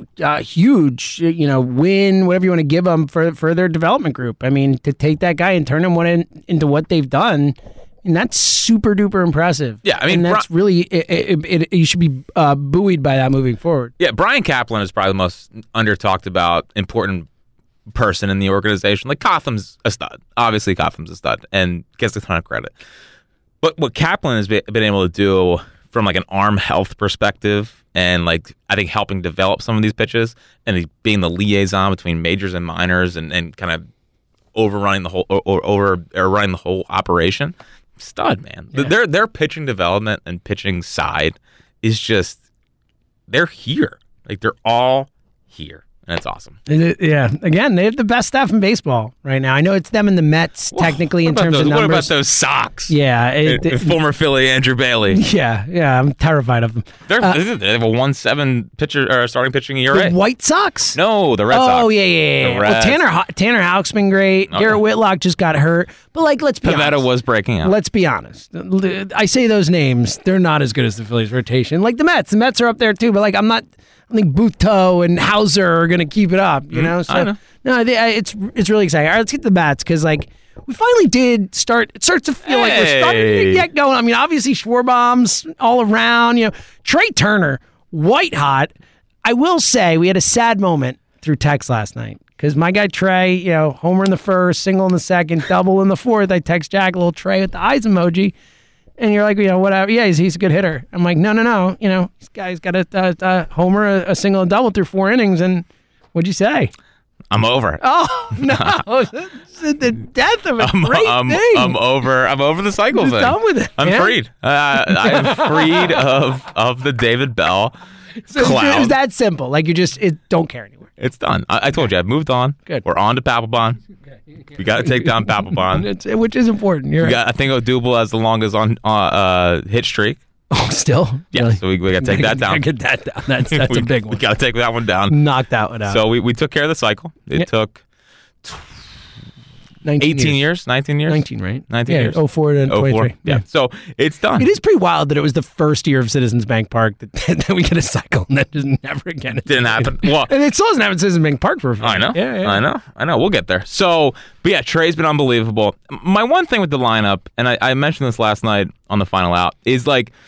a huge, win, whatever you want to give them for their development group. I mean, to take that guy and turn him into what they've done, and that's super duper impressive. Yeah, I mean, and that's really you should be buoyed by that moving forward. Yeah, Brian Kaplan is probably the most under talked about important person in the organization. Like Cotham's a stud. Obviously, Cotham's a stud and gets a ton of credit. But what Kaplan has been able to do from like an arm health perspective, and like I think helping develop some of these pitches, and being the liaison between majors and minors, and kind of overrunning the whole running the whole operation. Stud, man. Yeah. Their pitching development and pitching side is just, they're here. Like they're all here. And it's awesome. Yeah. Again, they have the best staff in baseball right now. I know it's them and the Mets, technically, in terms of numbers. What about those Sox? Yeah. Former Philly Andrew Bailey. Yeah. I'm terrified of them. They have a 1.7 pitcher or starting pitching ERA. The White Sox? No, the Red Sox. Oh, yeah. Well, Tanner Houck's been great. Okay. Garrett Whitlock just got hurt. But, let's be honest. Pivetta was breaking out. Let's be honest. I say those names. They're not as good as the Phillies rotation. Like the Mets. The Mets are up there, too. But, I think Butto and Hauser are going to keep it up, you know? So, I know. No, it's really exciting. All right, let's get to the bats because, we finally did start. It starts to feel like we're starting to get going. I mean, obviously, Schwarbaum's all around. Trey Turner, white hot. I will say we had a sad moment through text last night because my guy Trey, homer in the first, single in the second, double in the fourth. I text Jack a little Trey with the eyes emoji. And you're like, whatever. Yeah, he's a good hitter. I'm like, no. This guy's got a homer, a single, and double through 4 innings. And what'd you say? I'm over. Oh no! The death of a great thing. I'm over the cycle thing. Done with it. I'm freed. I am freed of the David Bell cloud. It was that simple. You just don't care anymore. It's done. I told you I've moved on. Good. We're on to Papelbon. We got to take down Papelbon. Which is important. You're right. I think Odubel has the longest on hit streak. Oh, still? Yeah, really? So we got to take that down. Get that down. That's a big one. We got to take that one down. Knock that one out. So we took care of the cycle. It took 19 years, 19 years? 19, right? 19 years. 04 to 23. Yeah. So it's done. It is pretty wild that it was the first year of Citizens Bank Park that we get a cycle and that just never again. It didn't happen. Well, and it still hasn't happened at Citizens Bank Park for a while. I know. Yeah. I know. We'll get there. So, but yeah, Trey's been unbelievable. My one thing with the lineup, and I mentioned this last night on the Final Out, is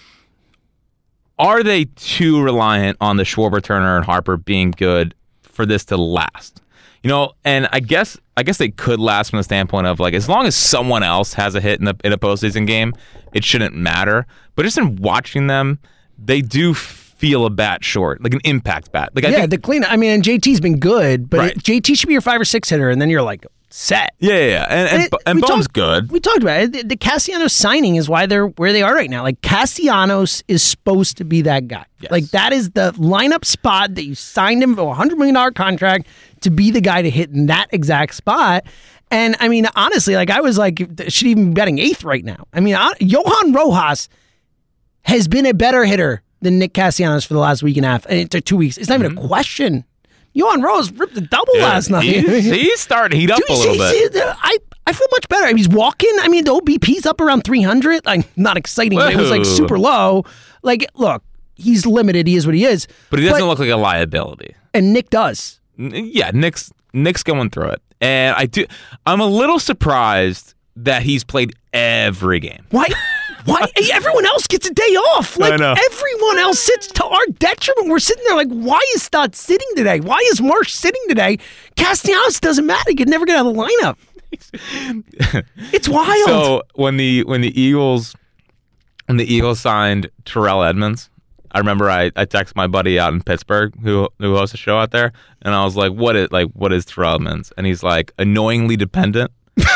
are they too reliant on the Schwarber, Turner, and Harper being good for this to last? And I guess they could last from the standpoint of as long as someone else has a hit in a postseason game, it shouldn't matter. But just in watching them, they do feel a bat short, an impact bat. The cleanup. I mean, and JT's been good, but right. JT should be your 5 or 6 hitter, and then you're set. Yeah. And Bohm's good. We talked about it. The Castellanos signing is why they're where they are right now. Castellanos is supposed to be that guy. Yes. That is the lineup spot that you signed him for a $100 million contract to be the guy to hit in that exact spot. And I mean, honestly, I was should even be batting 8th right now. I mean, Johan Rojas has been a better hitter than Nick Castellanos for the last week and a half. 2 weeks. It's not even a question. Johan Rojas ripped the double last night. He's starting to heat up a little bit. I feel much better. I mean, he's walking. I mean, the OBP's up around 300. Not exciting, but it was super low. Look, he's limited. He is what he is. But he doesn't look like a liability. And Nick does. Yeah, Nick's going through it. And I'm a little surprised that he's played every game. Why? Everyone else gets a day off. I know. Everyone else sits to our detriment. We're sitting there why is Stott sitting today? Why is Marsh sitting today? Castellanos doesn't matter. He could never get out of the lineup. It's wild. So when the Eagles signed Terrell Edmonds, I remember I texted my buddy out in Pittsburgh who hosts a show out there, and I was like, what is Terrell Edmonds? And he's annoyingly dependent.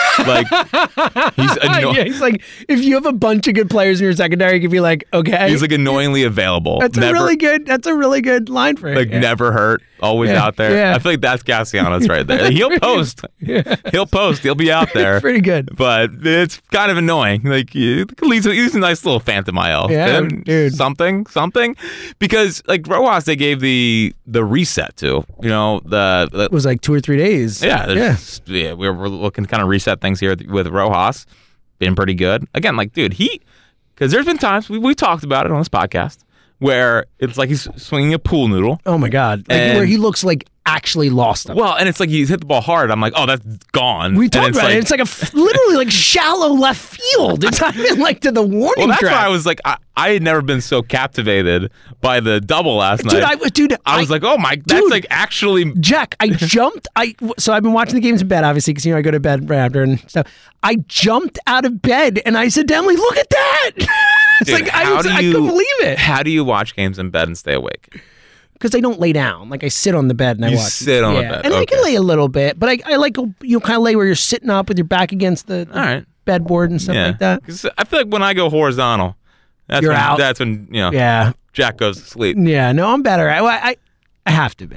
He's if you have a bunch of good players in your secondary, you could be okay. He's annoyingly available. That's a really good line for him. Never hurt, always out there. Yeah. I feel like that's Castellanos right there. He'll post. He'll post. He'll be out there. Pretty good. But it's kind of annoying. He's a nice little phantom IL. Yeah, dude. Something. Because Rojas, they gave the reset to. It was 2 or 3 days. Yeah. We're looking to kind of reset things here with Rojas. Been pretty good. Again, because there's been times we talked about it on this podcast where it's he's swinging a pool noodle. Oh my God. Where he looks actually lost him. Well, and it's he's hit the ball hard. I'm oh, that's gone. We talked about it. It's literally shallow left field. It's not even to the warning track. Well, that's why I was I had never been so captivated by the double last night. I was oh my, that's actually. Jack, I jumped. So I've been watching the games in bed, obviously, because I go to bed right after and stuff. I jumped out of bed and I said, "Emily, look at that!" It's Dude, I couldn't believe it. How do you watch games in bed and stay awake? Because I don't lay down. I sit on the bed and I watch. You sit on the bed. And I can lay a little bit, but I kind of lay where you're sitting up with your back against the bedboard and stuff like that. Because I feel when I go horizontal, you're out. That's when Jack goes to sleep. Yeah, no, I'm better. I have to be.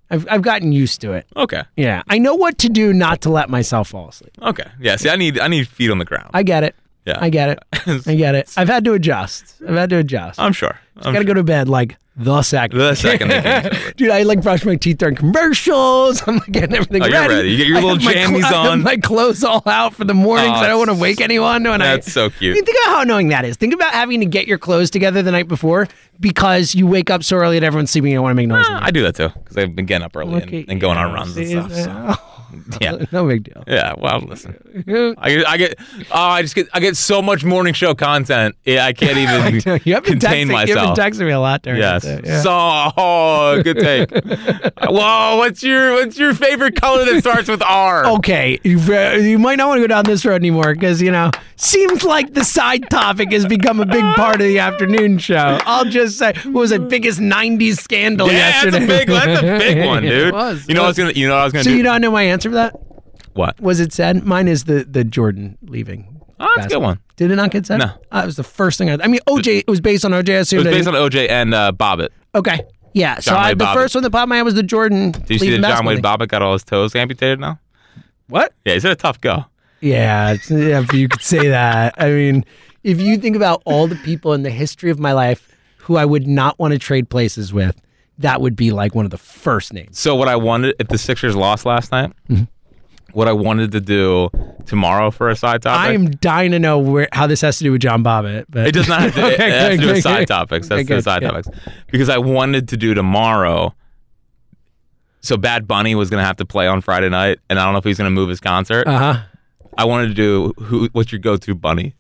I've gotten used to it. Okay. Yeah, I know what to do not to let myself fall asleep. Okay. Yeah. See, I need feet on the ground. I get it. Yeah. I get it. I get it. I've had to adjust. I'm sure. I gotta go to bed like the second. The second the game's over. Dude, I like brush my teeth during commercials. I'm like getting everything ready. You're ready. You get your little jammies I have on. my clothes all out for the morning because I don't want to wake anyone. That's so cute. I mean, think about how annoying that is. Think about having to get your clothes together the night before because you wake up so early and everyone's sleeping and you don't want to make noise. I do that too because I've been getting up early and going on runs and stuff. So. Yeah, no big deal. Yeah, well, listen, I get so much morning show content. Yeah, I can't even contain myself. You've been texting me a lot during Yes. it. Yeah. So good take. Whoa, what's your favorite color that starts with R? Okay, you might not want to go down this road anymore because seems like the side topic has become a big part of the afternoon show. I'll just say, what was the biggest '90s scandal yesterday? That's a big one, dude. It was. You know what I was gonna do? So you don't know my answer for that? What was it said? Mine is the Jordan leaving. Oh, that's a good one. Did it not get said? No. It was the first thing I mean, OJ, it was based on OJ, I assume. It was based on OJ and Bobbitt. Okay. Yeah. John So Wayne the Bobbitt. first one that popped in my head was the Jordan. Did you see that John Wayne Bobbitt got all his toes amputated now? What? Yeah, he's had a tough go. Yeah, if you could say that. I mean, if you think about all the people in the history of my life who I would not want to trade places with, that would be like one of the first names. So what I wanted, if the Sixers lost last night, what I wanted to do tomorrow for a side topic. I am dying to know how this has to do with John Bobbitt. But it does not have to, it has to do with side topics. That's Okay, the side topics. Because I wanted to do tomorrow. So Bad Bunny was going to have to play on Friday night, and I don't know if he's going to move his concert. Uh-huh. I wanted to do what's your go-to bunny?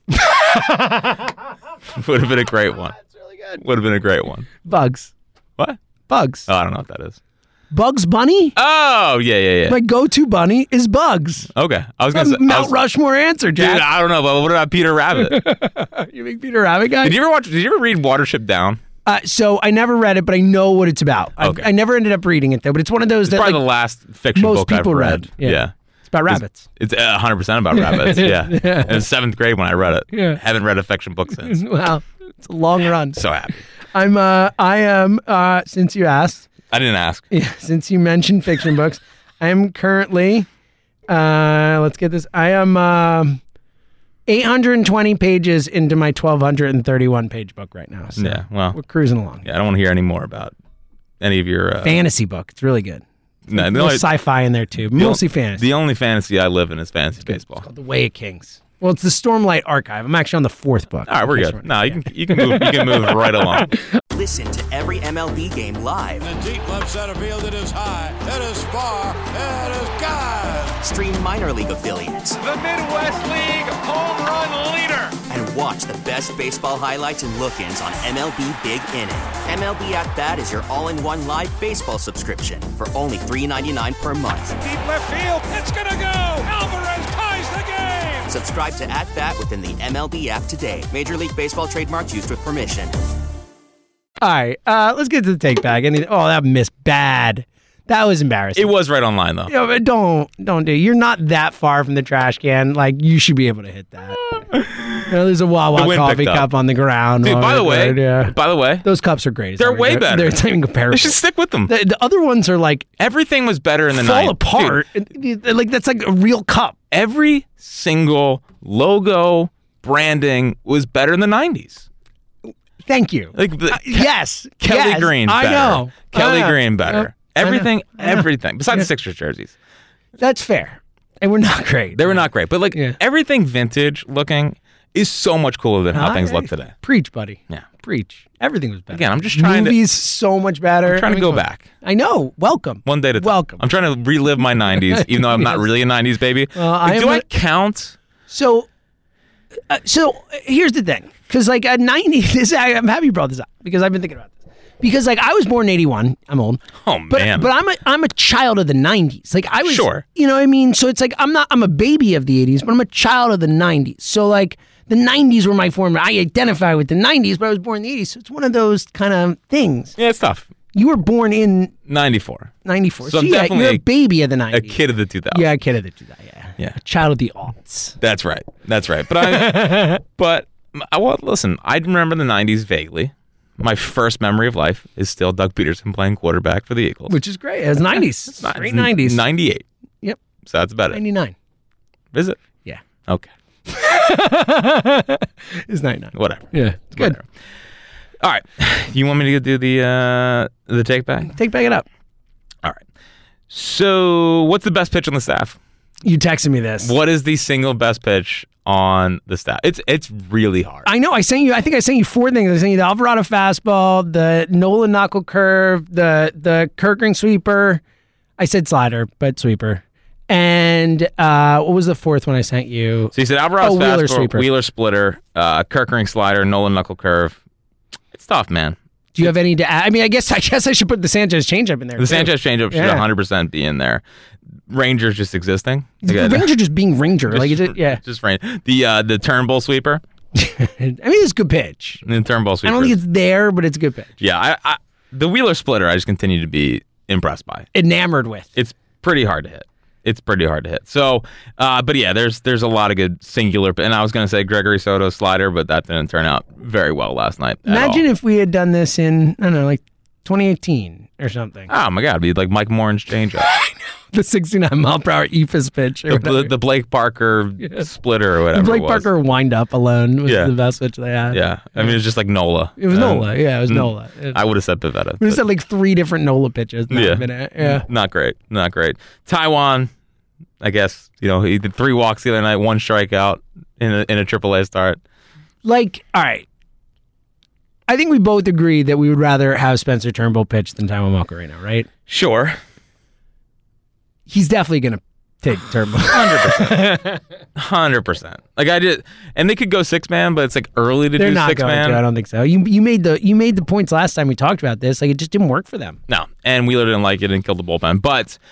Would have been a great one. That's really good. Would have been a great one. Bugs. What? Bugs. Oh, I don't know what that is. Bugs Bunny? Oh, yeah. My go-to bunny is Bugs. Okay. I was going to say Mount Rushmore answer, Jack. Dude, I don't know, but what about Peter Rabbit? You big Peter Rabbit guy? Did you ever read Watership Down? So I never read it, but I know what it's about. Okay. I never ended up reading it though, but it's one of those it's probably the last fiction most book I've people read. Yeah. It's about rabbits. It's 100% about rabbits. Yeah. And it's 7th grade when I read it. Yeah. Haven't read a fiction book since. Wow. It's a long run. So happy. I am since you asked. I didn't ask. Yeah, since you mentioned fiction books, I am currently let's get this. I am 820 pages into my 1,231 page book right now. So yeah, well, we're cruising along. Yeah, I don't want to hear any more about any of your fantasy book. It's really good. No, a little sci-fi in there too. Mostly fantasy. The only fantasy I live in is fantasy baseball. It's called The Way of Kings. Well, it's the Stormlight Archive. I'm actually on the 4th book. All right, we're good. No, you can move right along. Listen to every MLB game live. In the deep left center field, it is high, it is far, it is gone. Stream minor league affiliates. The Midwest League home run leader. And watch the best baseball highlights and look-ins on MLB Big Inning. MLB At Bat is your all-in-one live baseball subscription for only $3.99 per month. Deep left field, it's gonna go. Alvarez ties the game. Subscribe to At Bat within the MLB app today. Major League Baseball trademarks used with permission. All right, let's get to the take back. That missed bad. That was embarrassing. It was right on line though. Yeah, but don't do. You're not that far from the trash can. Like you should be able to hit that. There's a Wawa coffee cup on the ground. Dude, by the way, those cups are great. They're way better. They're not even comparable. They should stick with them. The other ones are like everything was better in the fall apart. Like that's like a real cup. Every single logo branding was better in the 90s. Thank you. Like yes, Kelly Green. Better. I know. Kelly Green better. Everything. Besides the Sixers jerseys. That's fair. And we're not great. They were not great, but everything vintage looking is so much cooler than how things look today. Preach, buddy. Yeah, preach. Everything was better. Again, I'm just trying Movies so much better. I'm trying to go back. I know. Welcome. One day at a time. Welcome. I'm trying to relive my 90s, even though I'm not really a 90s baby. Do I count? So here's the thing. Because like a 90s, I'm happy you brought this up because I've been thinking about this. Because like I was born in 81, I'm old. Oh man! But I'm a child of the 90s. Like I was, sure. You know what I mean? So it's like I'm a baby of the 80s, but I'm a child of the 90s. So like the 90s were my form. I identify with the 90s, but I was born in the 80s. So it's one of those kind of things. Yeah, it's tough. You were born in 94. 94. So I'm definitely you're a baby of the 90s. A kid of the 2000s. Yeah, a kid of the 2000s. Yeah. A child of the aughts. That's right. But listen, I remember the 90s vaguely. my first memory of life is still Doug Peterson playing quarterback for the Eagles. Which is great. It's 90s. Great 90s. 98. Yep. So that's about it. 99. Is it? Yeah. Okay. It's 99. Whatever. Yeah. It's good. Whatever. All right. You want me to do the take back? Take back it up. All right. So what's the best pitch on the staff? You texted me this. What is the single best pitch on the staff? It's really hard. I know. I think I sent you 4 things. I sent you the Alvarado fastball, the Nolan knuckle curve, the Kerkering sweeper. I said slider, but sweeper. And what was the 4th one I sent you? So you said Alvarado Wheeler fastball, sweeper. Wheeler splitter, Kerkering slider, Nolan knuckle curve. It's tough, man. Do you have any to add? I mean, I guess I should put the Sanchez changeup in there. The Sanchez changeup should 100% be in there. Rangers just existing. Ranger just being Ranger. Just Ranger. The Turnbull sweeper. I mean, it's a good pitch. The Turnbull sweeper. I don't think it's there, but it's a good pitch. Yeah, the Wheeler splitter, I just continue to be impressed by. Enamored with. It's pretty hard to hit. So, but yeah, there's a lot of good singular. And I was going to say Gregory Soto slider, but that didn't turn out very well last night. Imagine if we had done this in, I don't know, like 2018 or something. Oh my God, it'd be like Mike Moran's changeup. The 69-mile-per-hour eephus pitch. The Blake Parker splitter or whatever. The Blake Parker wind-up alone was the best pitch they had. Yeah. I mean, it was just like Nola. It was Nola. Yeah, it was Nola. I would have said Pivetta. We just had like 3 different Nola pitches. Yeah. Not great. Taiwan, I guess, he did 3 walks the other night, 1 strikeout in a AAA start. Like, all right. I think we both agree that we would rather have Spencer Turnbull pitch than Taiwan Macarena, right? Sure. He's definitely going to take Turnbull. 100%. 100%. Like I did, and they could go 6-man, but it's like early to do 6-man. They're not going to. I don't think so. You made the points last time we talked about this. Like it just didn't work for them. No, and Wheeler didn't like it and killed the bullpen.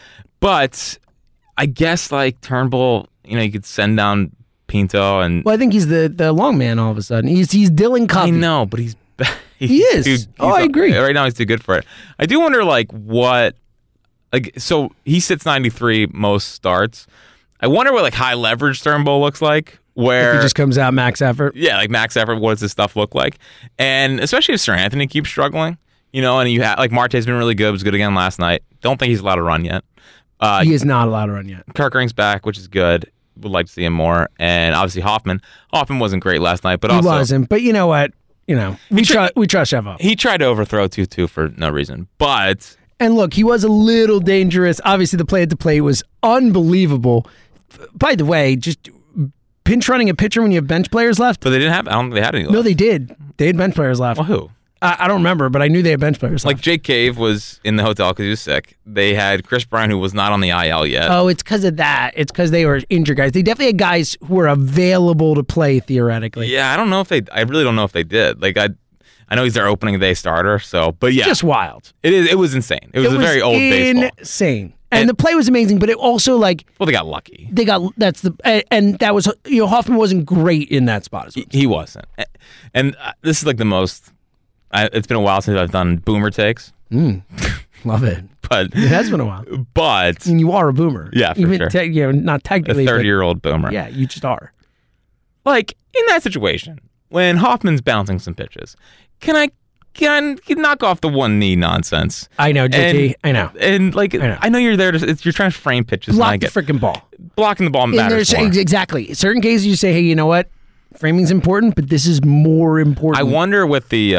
But I guess like Turnbull, you could send down Pinto and. Well, I think he's the long man all of a sudden. He's Dylan Covey. I know, but he's he is. I agree. Right now he's too good for it. I do wonder like what. Like so, he sits 93 most starts. I wonder what like high leverage Turnbull looks like. Where if he just comes out max effort. Yeah, like max effort. What does this stuff look like? And especially if Sir Anthony keeps struggling, and you have like Marte's been really good. Was good again last night. Don't think he's allowed to run yet. He is not allowed to run yet. Kerkering's back, which is good. Would like to see him more. And obviously Hoffman. Hoffman wasn't great last night, but he wasn't. But you know what? We trust Shevov. He tried to overthrow 2-2 for no reason, but. And look, he was a little dangerous. Obviously, the play at the plate was unbelievable. By the way, just pinch running a pitcher when you have bench players left. But they didn't have. I don't think they had any left. No, they did. They had bench players left. Well, who? I don't remember, but I knew they had bench players left. Like Jake Cave was in the hotel because he was sick. They had Chris Bryant, who was not on the IL yet. Oh, it's because of that. It's because they were injured guys. They definitely had guys who were available to play theoretically. Yeah, I don't know if they. I really don't know if they did. Like I know he's their opening day starter, but yeah. Just wild. It was insane. It was a very old baseball. Insane. And the play was amazing, but it also like... Well, they got lucky. And that was, Hoffman wasn't great in that spot as well. He wasn't. And this is like the most... it's been a while since I've done boomer takes. Love it. But it has been a while. But... And you are a boomer. Yeah, for sure. Not technically. A 30-year-old boomer. Yeah, you just are. Like, in that situation, when Hoffman's bouncing some pitches... Can I knock off the one knee nonsense? I know, JT. I know. And like, I know you're there you're trying to frame pitches. Block the freaking ball. Blocking the ball matters more. Exactly. Certain cases you say, hey, you know what? Framing's important, but this is more important. I wonder with the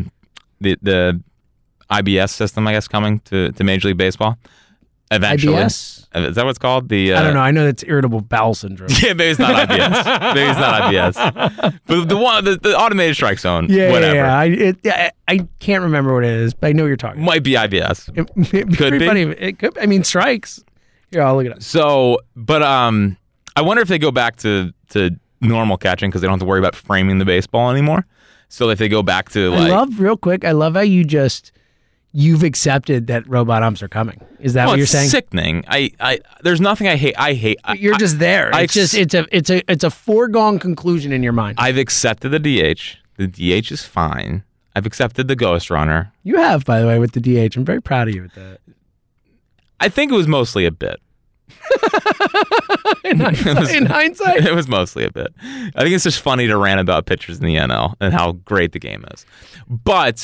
IBS system, I guess, coming to Major League Baseball. Eventually. IBS? Is that what it's called? I don't know. I know that's irritable bowel syndrome. Yeah, maybe it's not IBS. But the automated strike zone, whatever. Yeah. I can't remember what it is, but I know what you're talking about. Might be IBS. It could be. Funny. It could. I mean, strikes. Here, I'll look it up. So, but I wonder if they go back to normal catching because they don't have to worry about framing the baseball anymore. So if they go back to like... I love how you've accepted that robot umps are coming. Is that what you're saying? It's sickening. There's nothing I hate. But you're just there. It's a foregone conclusion in your mind. I've accepted the DH. The DH is fine. I've accepted the ghost runner. You have, by the way, with the DH. I'm very proud of you with that. I think it was mostly a bit. In hindsight? It was mostly a bit. I think it's just funny to rant about pitchers in the NL and how great the game is. But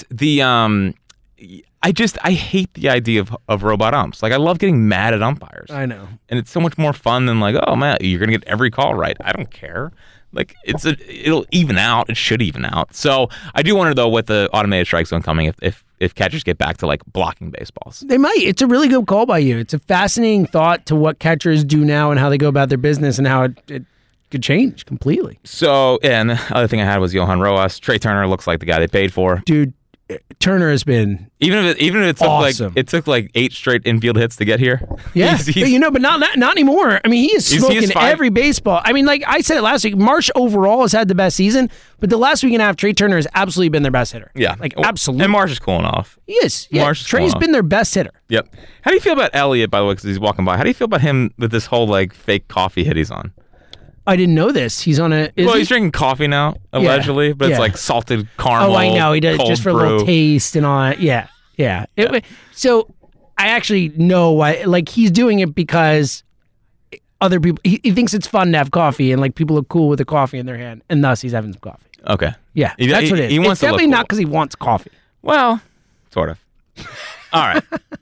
I hate the idea of robot umps. Like, I love getting mad at umpires. I know. And it's so much more fun than like, oh man, you're gonna get every call right. I don't care. Like, it'll even out. It should even out. So I do wonder though, with the automated strike zone coming, if catchers get back to like blocking baseballs. They might. It's a really good call by you. It's a fascinating thought to what catchers do now and how they go about their business and how it could change completely. So, and the other thing I had was Johan Rojas. Trey Turner looks like the guy they paid for. Dude, Turner has been even if it took awesome. it took 8 straight infield hits to get here. Yeah, but not anymore. I mean, he is smoking every baseball. I mean, like I said it last week, Marsh overall has had the best season, but the last week and a half, Trey Turner has absolutely been their best hitter. Yeah, absolutely. And Marsh is cooling off. He is. Yeah, Trey's been their best hitter. Yep. How do you feel about Elliott, by the way, because he's walking by? How do you feel about him with this whole fake coffee hit he's on? I didn't know this. He's on a... He's drinking coffee now, allegedly, but it's like salted caramel. Oh, I know. He does just for a little taste and all that. Yeah. So I actually know why. Like, he's doing it because other people... He thinks it's fun to have coffee, and people look cool with the coffee in their hand, and thus he's having some coffee. Okay. Yeah, that's what it is. He wants it's definitely not because he wants coffee. Well, sort of. All right.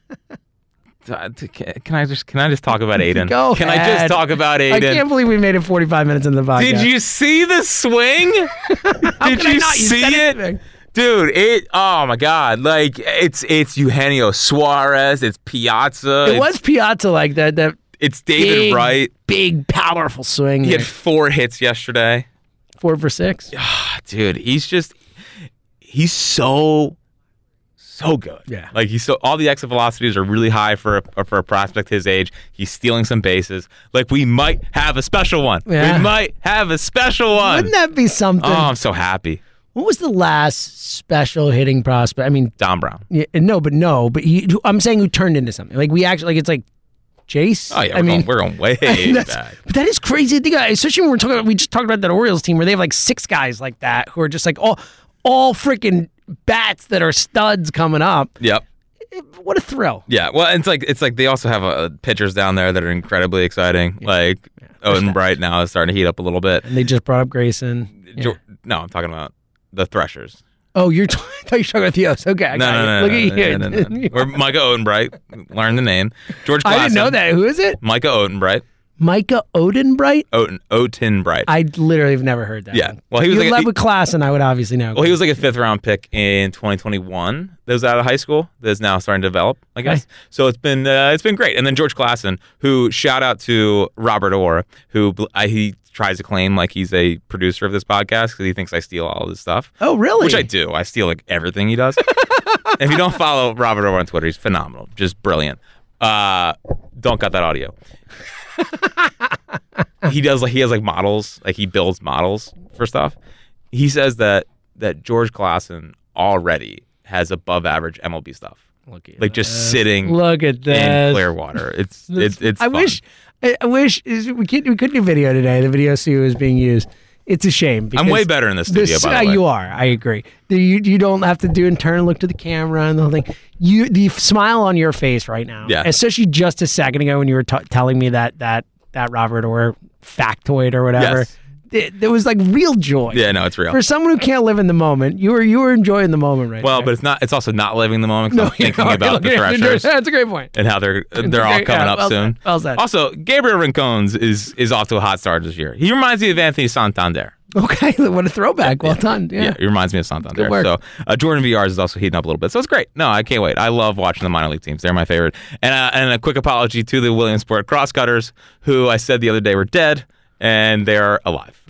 Can I just talk about Aiden? Go ahead. Can I just talk about Aiden? I can't believe we made it 45 minutes in the podcast. Did you see the swing? Did you see it? Dude, oh my God. It's Eugenio Suarez, it's Piazza. It was Piazza like that. It's David Wright. Big, powerful swing. He had 4 hits yesterday. 4 for 6. Dude, he's so good. Yeah. All the exit velocities are really high for a prospect his age. He's stealing some bases. We might have a special one. Yeah. We might have a special one. Wouldn't that be something? Oh, I'm so happy. What was the last special hitting prospect? I mean, Don Brown. Yeah, but I'm saying who turned into something. We actually it's like Jace. Oh yeah, we're going way back. But that is crazy to think about, especially when we just talked about that Orioles team where they have 6 guys like that who are just all freaking bats that are studs coming up. Yep. What a thrill. Yeah. Well, it's like they also have pitchers down there that are incredibly exciting. Yeah. Odin Bright now is starting to heat up a little bit. And they just brought up Grayson. Yeah. No, I'm talking about the Threshers. Oh, I thought you were talking about the O's. Okay, No. Look at you. We're Micah Odenbright. Learn the name. George Klassen. I didn't know that. Who is it? Micah Odenbright. Micah Odenbright? Odenbright. I literally have never heard that. Yeah. Well, he was led with class, and I would obviously know. Well, he was a 5th-round pick in 2021. That was out of high school. That's now starting to develop, I guess. Okay. So it's been great. And then George Klassen, who shout out to Robert Orr, who he tries to claim he's a producer of this podcast because he thinks I steal all of this stuff. Oh, really? Which I do. I steal everything he does. If you don't follow Robert Orr on Twitter, he's phenomenal, just brilliant. Don't cut that audio. He has models, he builds models for stuff. He says that George Klassen already has above average MLB stuff. Look at just sitting Look at this. in Clearwater. It's I fun. wish we couldn't do video today. The video studio is being used. It's a shame. I'm way better in the studio, by the way. You are. I agree. You don't have to turn and look to the camera and the whole thing. The smile on your face right now, especially just a second ago when you were telling me that Robert Orr factoid or whatever. Yes. There was real joy. Yeah, no, it's real. For someone who can't live in the moment, you were enjoying the moment right now. Well, but it's not. It's also not living the moment because I'm thinking about the Threshers. That's a great point. And how they're all coming up soon. Well said. Also, Gabriel Rincones is off to a hot start this year. He reminds me of Anthony Santander. Okay, what a throwback. Well done. Yeah, he reminds me of Santander. Good work. So Jordan Villar is also heating up a little bit. So it's great. No, I can't wait. I love watching the minor league teams. They're my favorite. And a quick apology to the Williamsport Crosscutters, who I said the other day were dead. And they're alive.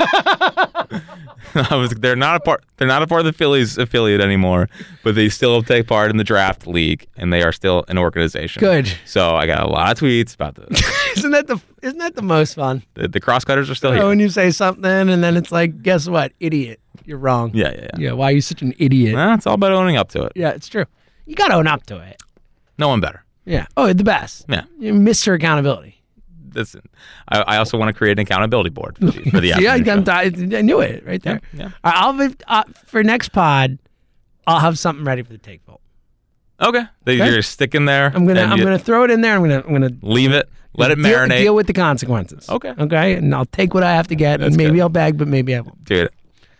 They're not a part of the Phillies affiliate anymore, but they still take part in the draft league, and they are still an organization. Good. So I got a lot of tweets about this. Isn't that the most fun? The Crosscutters are still here. When you say something, and then it's guess what, idiot, you're wrong. Yeah. Why are you such an idiot? Well, it's all about owning up to it. Yeah, it's true. You got to own up to it. No one better. Yeah. Oh, the best. Yeah. Mr. Accountability. Listen, I also want to create an accountability board for the afternoon show. I knew it right there. Yeah. I'll for next pod, I'll have something ready for the take vote. Okay. You're sticking there. I'm gonna throw it in there. I'm gonna leave it. Let it marinate. Deal with the consequences. Okay. Okay, and I'll take what I have to get, and maybe I'll beg, but maybe I won't. Dude,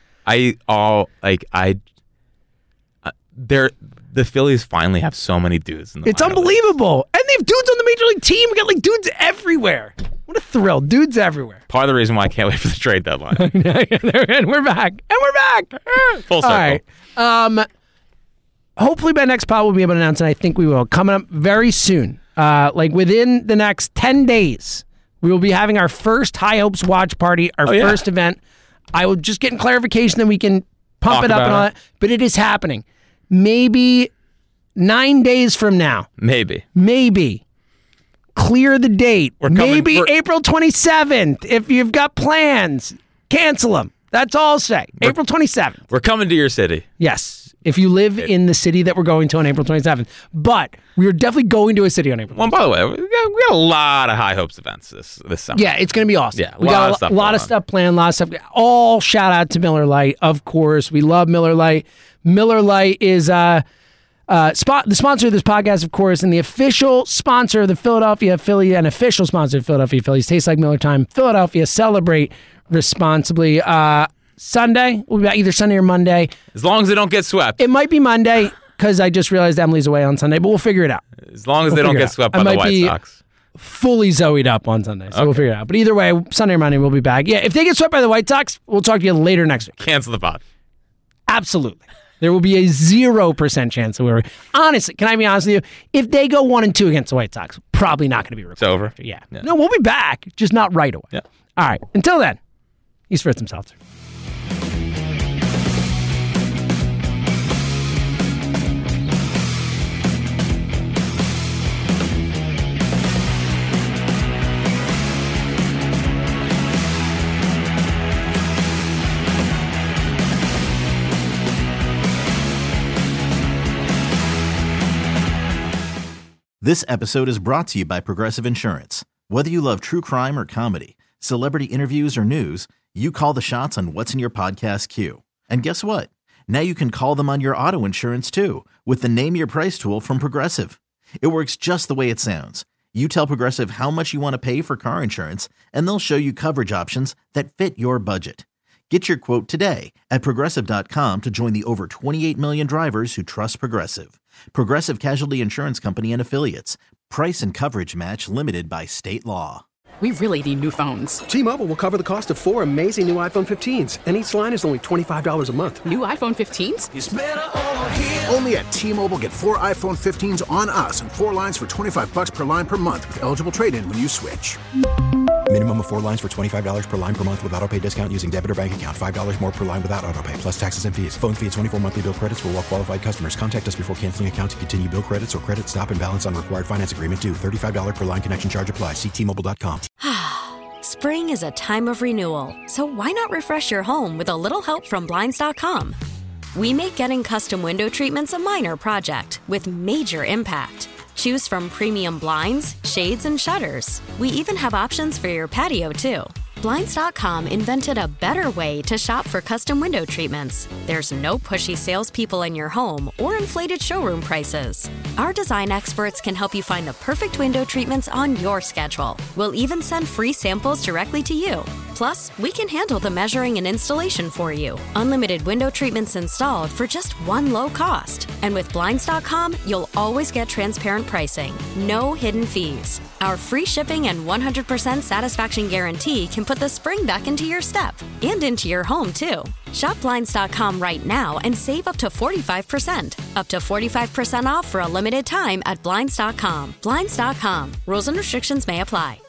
the Phillies finally have so many dudes in the It's unbelievable. Leagues. And they have dudes on the major league team. We got like dudes everywhere. What a thrill. Dudes everywhere. Part of the reason why I can't wait for the trade deadline. And we're back. Full circle. All right. Hopefully by next pod we'll be able to announce, and I think we will, coming up very soon. Like within the next 10 days, we will be having our first High Hopes watch party, our first event. I will just get clarification that we can pump it up and all that. But it is happening. Maybe 9 days from now. Maybe. Clear the date. Maybe April 27th. If you've got plans, cancel them. That's all I'll say. April 27th. We're coming to your city. Yes. If you live in the city that we're going to on April 27th. But we are definitely going to a city on April 27th. Well, by the way, we got a lot of High Hopes events this summer. Yeah, it's going to be awesome. Yeah, we got a lot of stuff planned, a lot of stuff. All shout out to Miller Lite, of course. We love Miller Lite. Miller Lite is the sponsor of this podcast, of course, and the official sponsor of the Philadelphia Philly and official sponsor of Philadelphia Phillies. Tastes like Miller time. Philadelphia, celebrate responsibly. Sunday, we'll be back either Sunday or Monday. As long as they don't get swept. It might be Monday because I just realized Emily's away on Sunday, but we'll figure it out. As long as they don't get swept by the White Sox. Fully Zoe'd up on Sunday, so we'll figure it out. But either way, Sunday or Monday, we'll be back. Yeah, if they get swept by the White Sox, we'll talk to you later next week. Cancel the pod. Absolutely. There will be a 0% chance that we're... Honestly, can I be honest with you? If they go 1-2 against the White Sox, probably not going to be recorded. It's over? Yeah. No, we'll be back, just not right away. Yeah. All right. Until then, he's Fritz himself. This episode is brought to you by Progressive Insurance. Whether you love true crime or comedy, celebrity interviews or news, you call the shots on what's in your podcast queue. And guess what? Now you can call them on your auto insurance too with the Name Your Price tool from Progressive. It works just the way it sounds. You tell Progressive how much you want to pay for car insurance, and they'll show you coverage options that fit your budget. Get your quote today at Progressive.com to join the over 28 million drivers who trust Progressive. Progressive Casualty Insurance Company and Affiliates. Price and coverage match limited by state law. We really need new phones. T-Mobile will cover the cost of 4 amazing new iPhone 15s, and each line is only $25 a month. New iPhone 15s? It's better over here. Only at T-Mobile, get 4 iPhone 15s on us and 4 lines for $25 per line per month with eligible trade-in when you switch. Minimum of 4 lines for $25 per line per month with autopay discount using debit or bank account. $5 more per line without autopay, plus taxes and fees. Phone fee at 24 monthly bill credits for well-qualified customers. Contact us before canceling account to continue bill credits or credit stop and balance on required finance agreement due. $35 per line connection charge applies. See T-Mobile.com. Spring is a time of renewal, so why not refresh your home with a little help from Blinds.com? We make getting custom window treatments a minor project with major impact. Choose from premium blinds, shades, and shutters. We even have options for your patio, too. Blinds.com invented a better way to shop for custom window treatments. There's no pushy salespeople in your home or inflated showroom prices. Our design experts can help you find the perfect window treatments on your schedule. We'll even send free samples directly to you. Plus, we can handle the measuring and installation for you. Unlimited window treatments installed for just one low cost. And with Blinds.com, you'll always get transparent pricing. No hidden fees. Our free shipping and 100% satisfaction guarantee can put the spring back into your step and into your home, too. Shop Blinds.com right now and save up to 45%. Up to 45% off for a limited time at Blinds.com. Blinds.com. Rules and restrictions may apply.